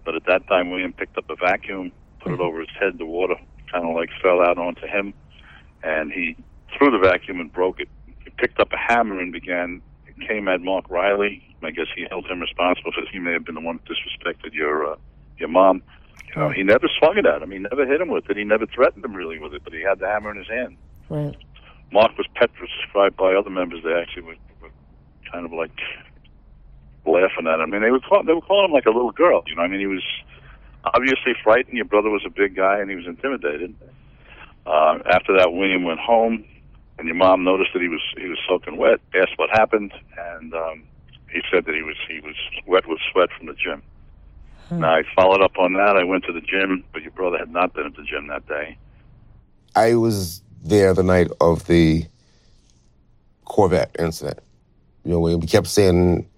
But at that time, William picked up a vacuum, put it over his head. The water kind of like fell out onto him, and he threw the vacuum and broke it. He picked up a hammer and began, came at Mark Riley. I guess he held him responsible because he may have been the one who disrespected your uh, your mom. You know, he never swung it at him. He never hit him with it. He never threatened him really with it, but he had the hammer in his hand. Right. Mark was petrified by other members. They actually were, were kind of like laughing at him. I mean, they were call, they were calling him like a little girl. You know, I mean, he was obviously frightened. Your brother was a big guy, and he was intimidated. Uh, after that, William went home, and your mom noticed that he was he was soaking wet. Asked what happened, and um, he said that he was he was wet with sweat from the gym. Hmm. Now I followed up on that. I went to the gym, but your brother had not been at the gym that day. I was there the night of the Corvette incident. You know, we kept saying,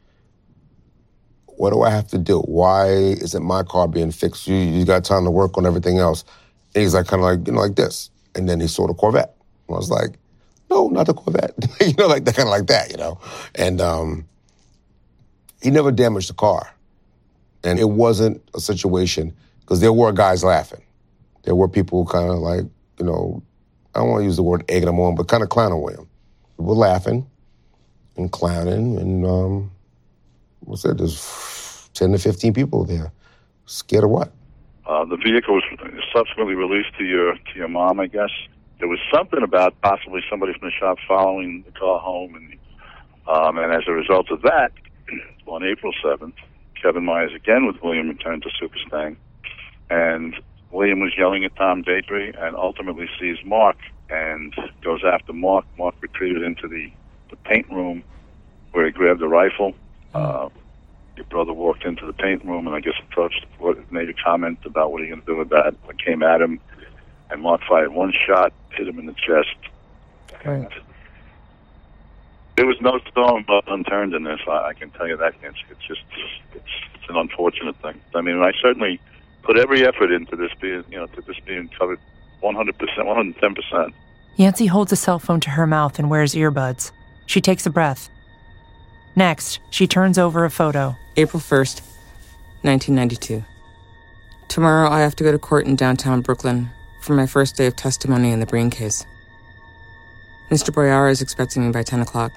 what do I have to do? Why isn't my car being fixed? You, you got time to work on everything else. And he's like, kind of like, you know, like this. And then he saw the Corvette. I was like, no, not the Corvette. you know, like that, kind of like that, you know. And um, he never damaged the car. And it wasn't a situation, because there were guys laughing. There were people kind of like, you know, I don't want to use the word egging him on, but kind of clowning with him. We were laughing and clowning, and um, what's that? There's ten to fifteen people there. Scared of what? Uh, the vehicle was subsequently released to your to your mom, I guess. There was something about possibly somebody from the shop following the car home, and um, and as a result of that, on April seventh, Kevin Myers again with William returned to Super Stang, and William was yelling at Tom Datre and ultimately sees Mark and goes after Mark. Mark retreated into the, the paint room where he grabbed a rifle. Uh, your brother walked into the paint room and I guess approached, made a comment about what are you going to do with that. I came at him, and Mark fired one shot, hit him in the chest. Right. There was no stone unturned in this. I, I can tell you that. It's, it's just it's, it's an unfortunate thing. I mean, I certainly put every effort into this being, you know, to this being covered one hundred percent, one hundred ten percent. Yancey holds a cell phone to her mouth and wears earbuds. She takes a breath. Next, she turns over a photo. April first, nineteen ninety-two. Tomorrow I have to go to court in downtown Brooklyn for my first day of testimony in the Breen case. Mister Boyara is expecting me by ten o'clock.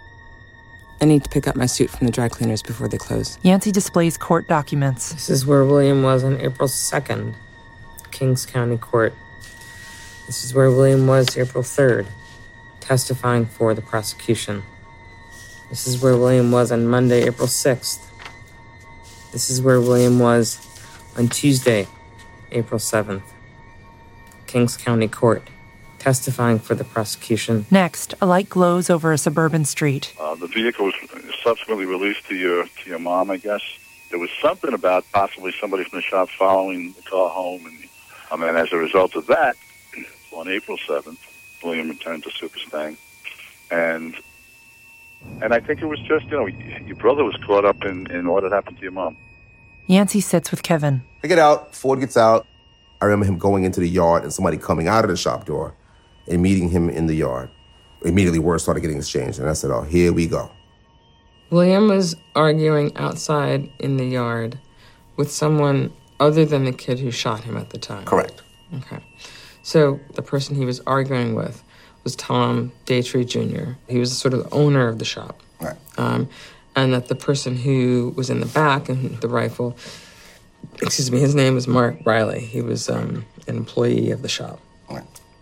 I need to pick up my suit from the dry cleaners before they close. Yancey displays court documents. This is where William was on April second, Kings County Court. This is where William was April third, testifying for the prosecution. This is where William was on Monday, April sixth. This is where William was on Tuesday, April seventh. Kings County Court, testifying for the prosecution. Next, a light glows over a suburban street. Uh, the vehicle was subsequently released to your to your mom, I guess. There was something about possibly somebody from the shop following the car home, and I mean, as a result of that, on April seventh, William returned to Super Stang, and and I think it was just, you know, your brother was caught up in, in what had happened to your mom. Yancey sits with Kevin. I get out, Ford gets out. I remember him going into the yard and somebody coming out of the shop door and meeting him in the yard. Immediately words started getting exchanged, and I said, oh, here we go. William was arguing outside in the yard with someone other than the kid who shot him at the time. Correct. Okay. So the person he was arguing with was Tom Datre Junior He was sort of the owner of the shop. Right. Um, and that the person who was in the back and the rifle, excuse me, his name was Mark Riley. He was um, an employee of the shop. Right.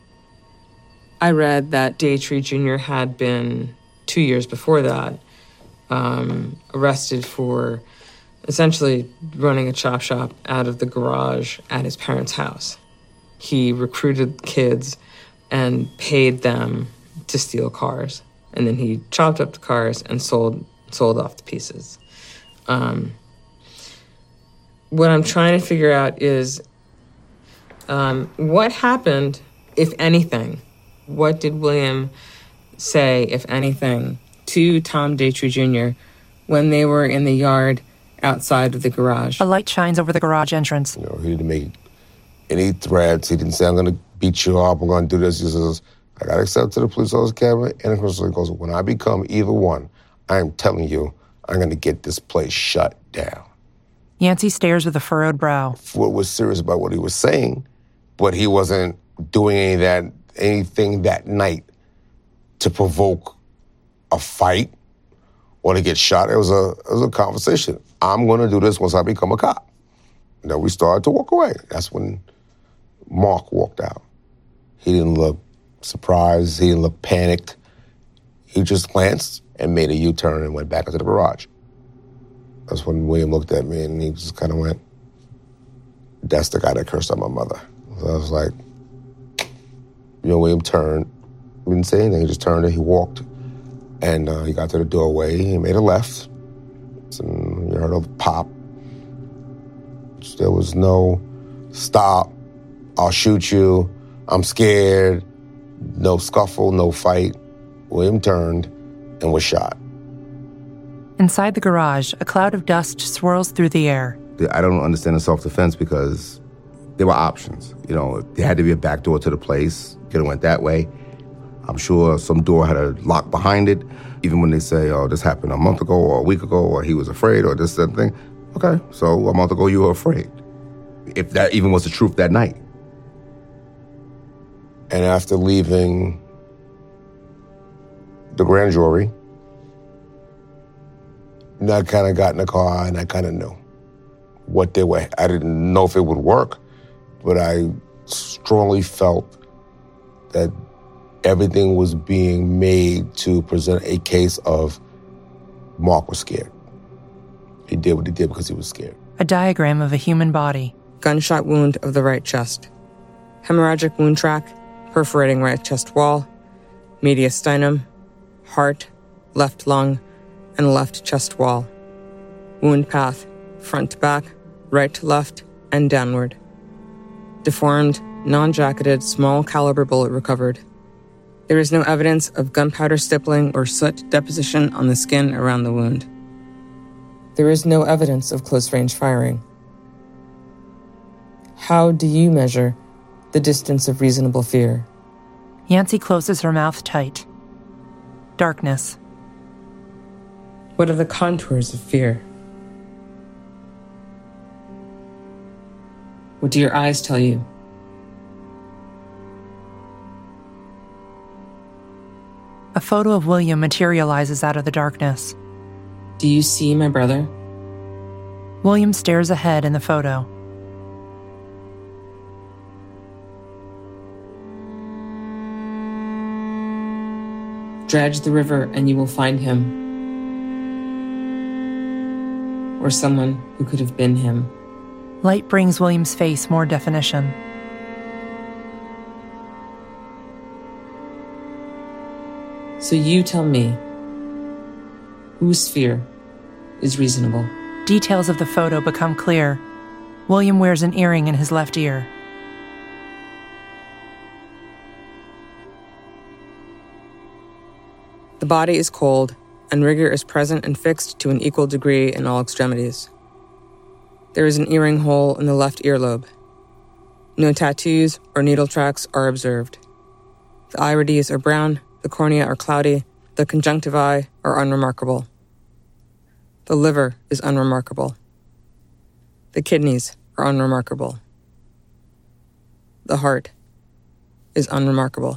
I read that Datre Junior had been, two years before that, um, arrested for essentially running a chop shop out of the garage at his parents' house. He recruited kids and paid them to steal cars. And then he chopped up the cars and sold sold off the pieces. Um, what I'm trying to figure out is um, what happened, if anything. What did William say, if anything, to Tom Datre Junior when they were in the yard outside of the garage? A light shines over the garage entrance. You know, he didn't make any threats. He didn't say, I'm going to beat you up, I'm going to do this. He says, I got accepted to the police officer cabinet. And of course, he goes, when I become either one, I am telling you, I'm going to get this place shut down. Yancey stares with a furrowed brow. Ford was serious about what he was saying, but he wasn't doing any of that, anything that night to provoke a fight or to get shot. It was a, it was a conversation. I'm going to do this once I become a cop. And then we started to walk away. That's when Mark walked out. He didn't look surprised. He didn't look panicked. He just glanced and made a U-turn and went back into the garage. That's when William looked at me and he just kind of went, "That's the guy that cursed out my mother." So I was like, you know, William turned. He didn't say anything. He just turned and he walked. And uh, he got to the doorway. He made a left. And you heard a pop. There was no stop, I'll shoot you, I'm scared, no scuffle, no fight. William turned and was shot. Inside the garage, a cloud of dust swirls through the air. I don't understand the self-defense because there were options. You know, there had to be a back door to the place. Could have went that way. I'm sure some door had a lock behind it. Even when they say, oh, this happened a month ago or a week ago or he was afraid or this, that thing. Okay, so a month ago you were afraid. If that even was the truth that night. And after leaving the grand jury, I kind of got in the car and I kind of knew what they were. I didn't know if it would work, but I strongly felt that everything was being made to present a case of Mark was scared. He did what he did because he was scared. A diagram of a human body. Gunshot wound of the right chest. Hemorrhagic wound track, perforating right chest wall, mediastinum, heart, left lung, and left chest wall. Wound path, front to back, right to left, and downward. Deformed, non-jacketed, small caliber bullet recovered. There is no evidence of gunpowder stippling or soot deposition on the skin around the wound. There is no evidence of close-range firing. How do you measure the distance of reasonable fear? Yancey closes her mouth tight. Darkness. What are the contours of fear? What do your eyes tell you? A photo of William materializes out of the darkness. Do you see my brother? William stares ahead in the photo. Dredge the river and you will find him. Or someone who could have been him. Light brings William's face more definition. So you tell me, whose fear is reasonable? Details of the photo become clear. William wears an earring in his left ear. The body is cold, and rigor is present and fixed to an equal degree in all extremities. There is an earring hole in the left earlobe. No tattoos or needle tracks are observed. The irides are brown, the cornea are cloudy, the conjunctivi are unremarkable. The liver is unremarkable. The kidneys are unremarkable. The heart is unremarkable.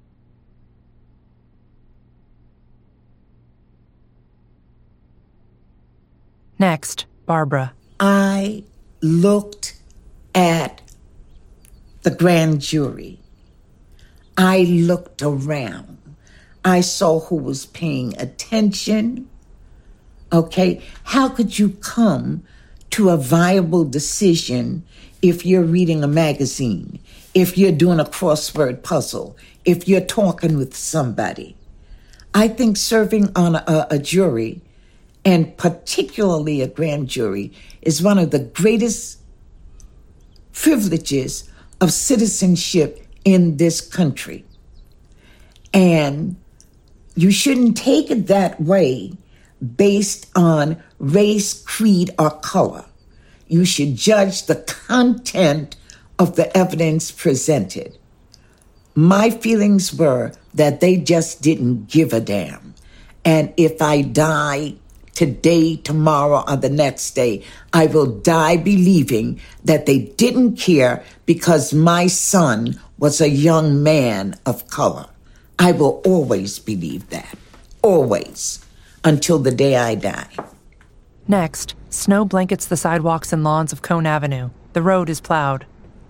Next, Barbara. I looked at the grand jury. I looked around. I saw who was paying attention. Okay, how could you come to a viable decision if you're reading a magazine, if you're doing a crossword puzzle, if you're talking with somebody? I think serving on a, a jury, and particularly a grand jury, is one of the greatest privileges of citizenship in this country. And you shouldn't take it that way based on race, creed, or color. You should judge the content of the evidence presented. My feelings were that they just didn't give a damn. And if I die, today, tomorrow, or the next day. I will die believing that they didn't care because my son was a young man of color. I will always believe that. Always. Until the day I die. Next, snow blankets the sidewalks and lawns of Cone Avenue. The road is plowed.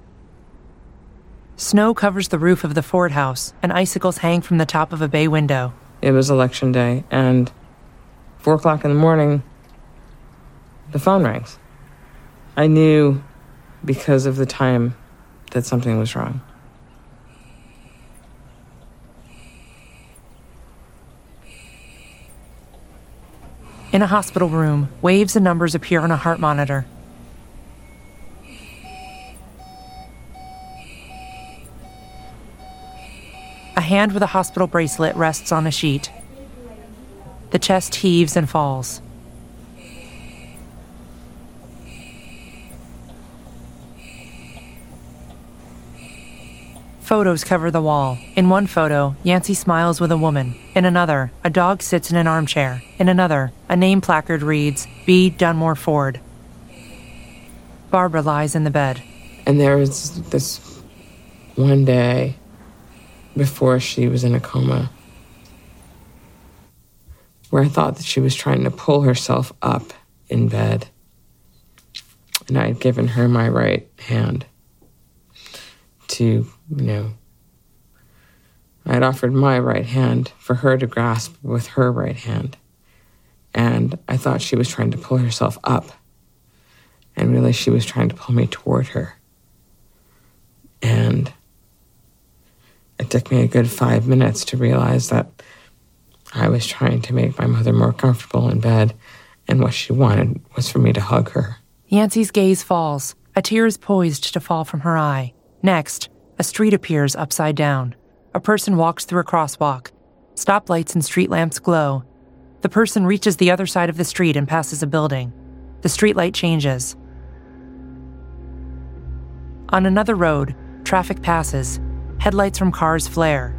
Snow covers the roof of the Ford house, and icicles hang from the top of a bay window. It was election day, and four o'clock in the morning, the phone rings. I knew, because of the time, that something was wrong. In a hospital room, waves and numbers appear on a heart monitor. A hand with a hospital bracelet rests on a sheet. The chest heaves and falls. Photos cover the wall. In one photo, Yancey smiles with a woman. In another, a dog sits in an armchair. In another, a name placard reads, B. Dunmore Ford. Barbara lies in the bed. And there was this one day before she was in a coma where I thought that she was trying to pull herself up in bed. And I had given her my right hand to, you know, I had offered my right hand for her to grasp with her right hand. And I thought she was trying to pull herself up. And really she was trying to pull me toward her. And it took me a good five minutes to realize that I was trying to make my mother more comfortable in bed, and what she wanted was for me to hug her. Yancey's gaze falls. A tear is poised to fall from her eye. Next, a street appears upside down. A person walks through a crosswalk. Stoplights and street lamps glow. The person reaches the other side of the street and passes a building. The streetlight changes. On another road, traffic passes. Headlights from cars flare.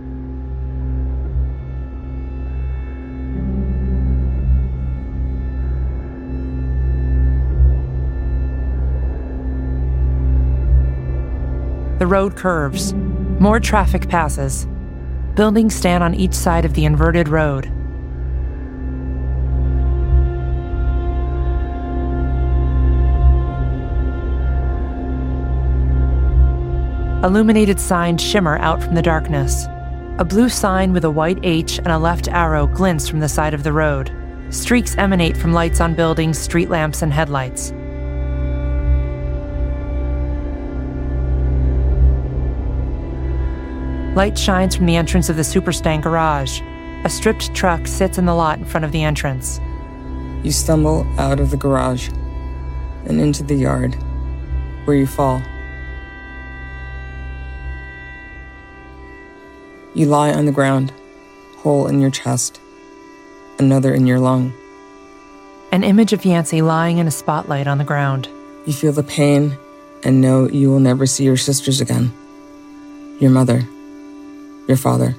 The road curves. More traffic passes. Buildings stand on each side of the inverted road. Illuminated signs shimmer out from the darkness. A blue sign with a white H and a left arrow glints from the side of the road. Streaks emanate from lights on buildings, street lamps, and headlights. Light shines from the entrance of the Superstang garage. A stripped truck sits in the lot in front of the entrance. You stumble out of the garage and into the yard, where you fall. You lie on the ground, hole in your chest, another in your lung. An image of Yancey lying in a spotlight on the ground. You feel the pain and know you will never see your sisters again. Your mother. Your father.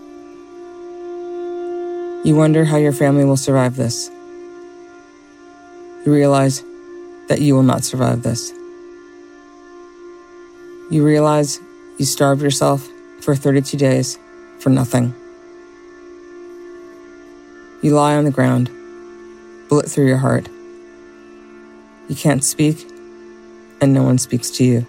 You wonder how your family will survive this. You realize that you will not survive this. You realize you starved yourself for thirty-two days for nothing. You lie on the ground, bullet through your heart. You can't speak, and no one speaks to you.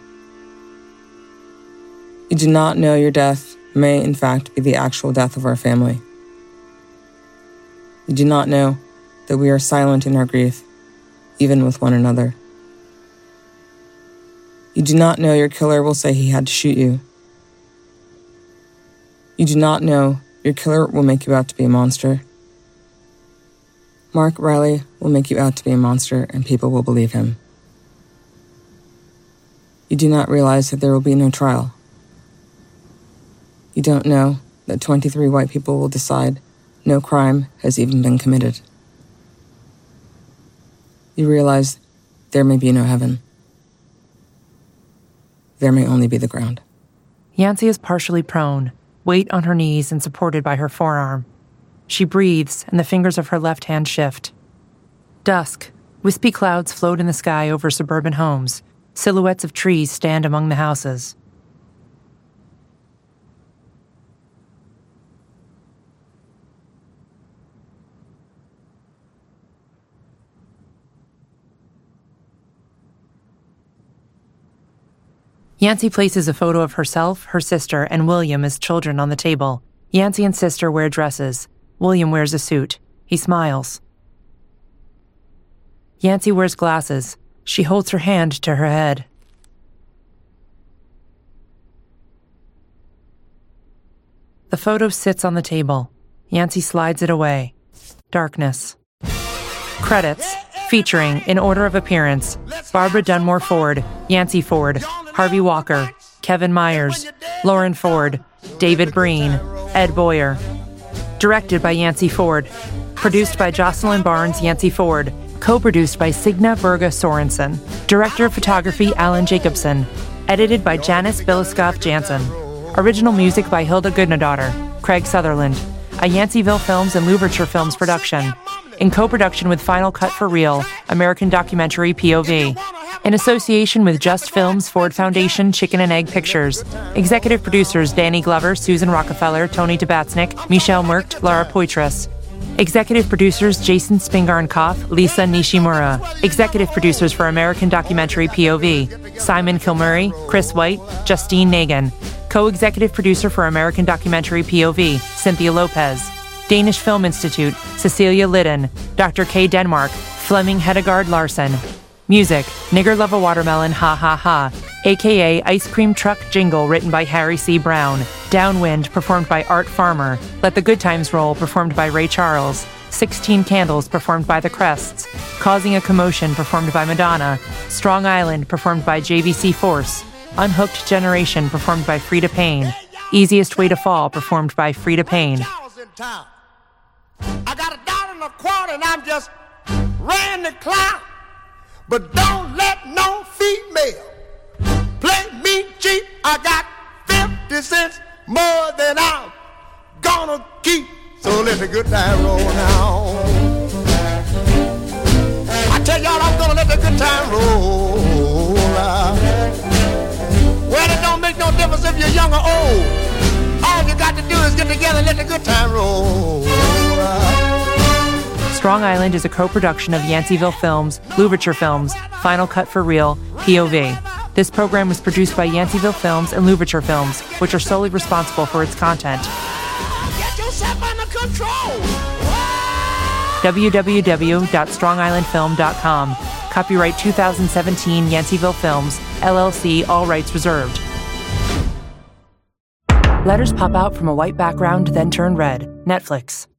You do not know your death may in fact be the actual death of our family. You do not know that we are silent in our grief, even with one another. You do not know your killer will say he had to shoot you. You do not know your killer will make you out to be a monster. Mark Riley will make you out to be a monster, and people will believe him. You do not realize that there will be no trial. You don't know that twenty-three white people will decide no crime has even been committed. You realize there may be no heaven. There may only be the ground. Yancey is partially prone, weight on her knees and supported by her forearm. She breathes, and the fingers of her left hand shift. Dusk. Wispy clouds float in the sky over suburban homes. Silhouettes of trees stand among the houses. Yancey places a photo of herself, her sister, and William as children on the table. Yancey and sister wear dresses. William wears a suit. He smiles. Yancey wears glasses. She holds her hand to her head. The photo sits on the table. Yancey slides it away. Darkness. Credits. Featuring, in order of appearance, Barbara Dunmore Ford, Yancey Ford, Harvey Walker, Kevin Myers, Lauren Ford, David Breen, Ed Boyer. Directed by Yancey Ford. Produced by Jocelyn Barnes Yancey Ford. Co-produced by Signa Berga Sorensen. Director of Photography Alan Jacobson. Edited by Janice Billiskoff Jansen. Original music by Hilda Goodnadaughter, Craig Sutherland. A Yanceyville Films and Louverture Films production. In co-production with Final Cut for Real, American Documentary P O V. In association with Just Films, Ford Foundation, Chicken and Egg Pictures. Executive producers Danny Glover, Susan Rockefeller, Tony Tabatsnik, Michelle Merkt, Lara Poitras. Executive producers Jason Spingarn-Koff, Lisa Nishimura. Executive producers for American Documentary P O V. Simon Kilmurray, Chris White, Justine Nagan. Co-executive producer for American Documentary P O V, Cynthia Lopez. Danish Film Institute, Cecilia Liddon, Doctor K. Denmark, Fleming Hedegaard Larson. Music, Nigger Love a Watermelon, Ha Ha Ha, a k a. Ice Cream Truck Jingle written by Harry C. Brown. Downwind, performed by Art Farmer. Let the Good Times Roll, performed by Ray Charles. Sixteen Candles, performed by The Crests. Causing a Commotion, performed by Madonna. Strong Island, performed by J V C Force. Unhooked Generation, performed by Frida Payne. Easiest Way to Fall, performed by Frida Payne. I got a dollar and a quarter and I'm just ran the clock. But don't let no female play me cheap. I got fifty cents more than I'm gonna keep. So let the good time roll now. I tell y'all I'm gonna let the good time roll out. Well, it don't make no difference if you're young or old. All you got to do is get together and let the good time roll. Strong Island is a co-production of Yanceyville Films, Louverture Films, Final Cut for Real, P O V. This program was produced by Yanceyville Films and Louverture Films, which are solely responsible for its content. Get yourself under control. w w w dot strong island film dot com. Copyright two thousand seventeen Yanceyville Films, L L C, all rights reserved. Letters pop out from a white background, then turn red. Netflix.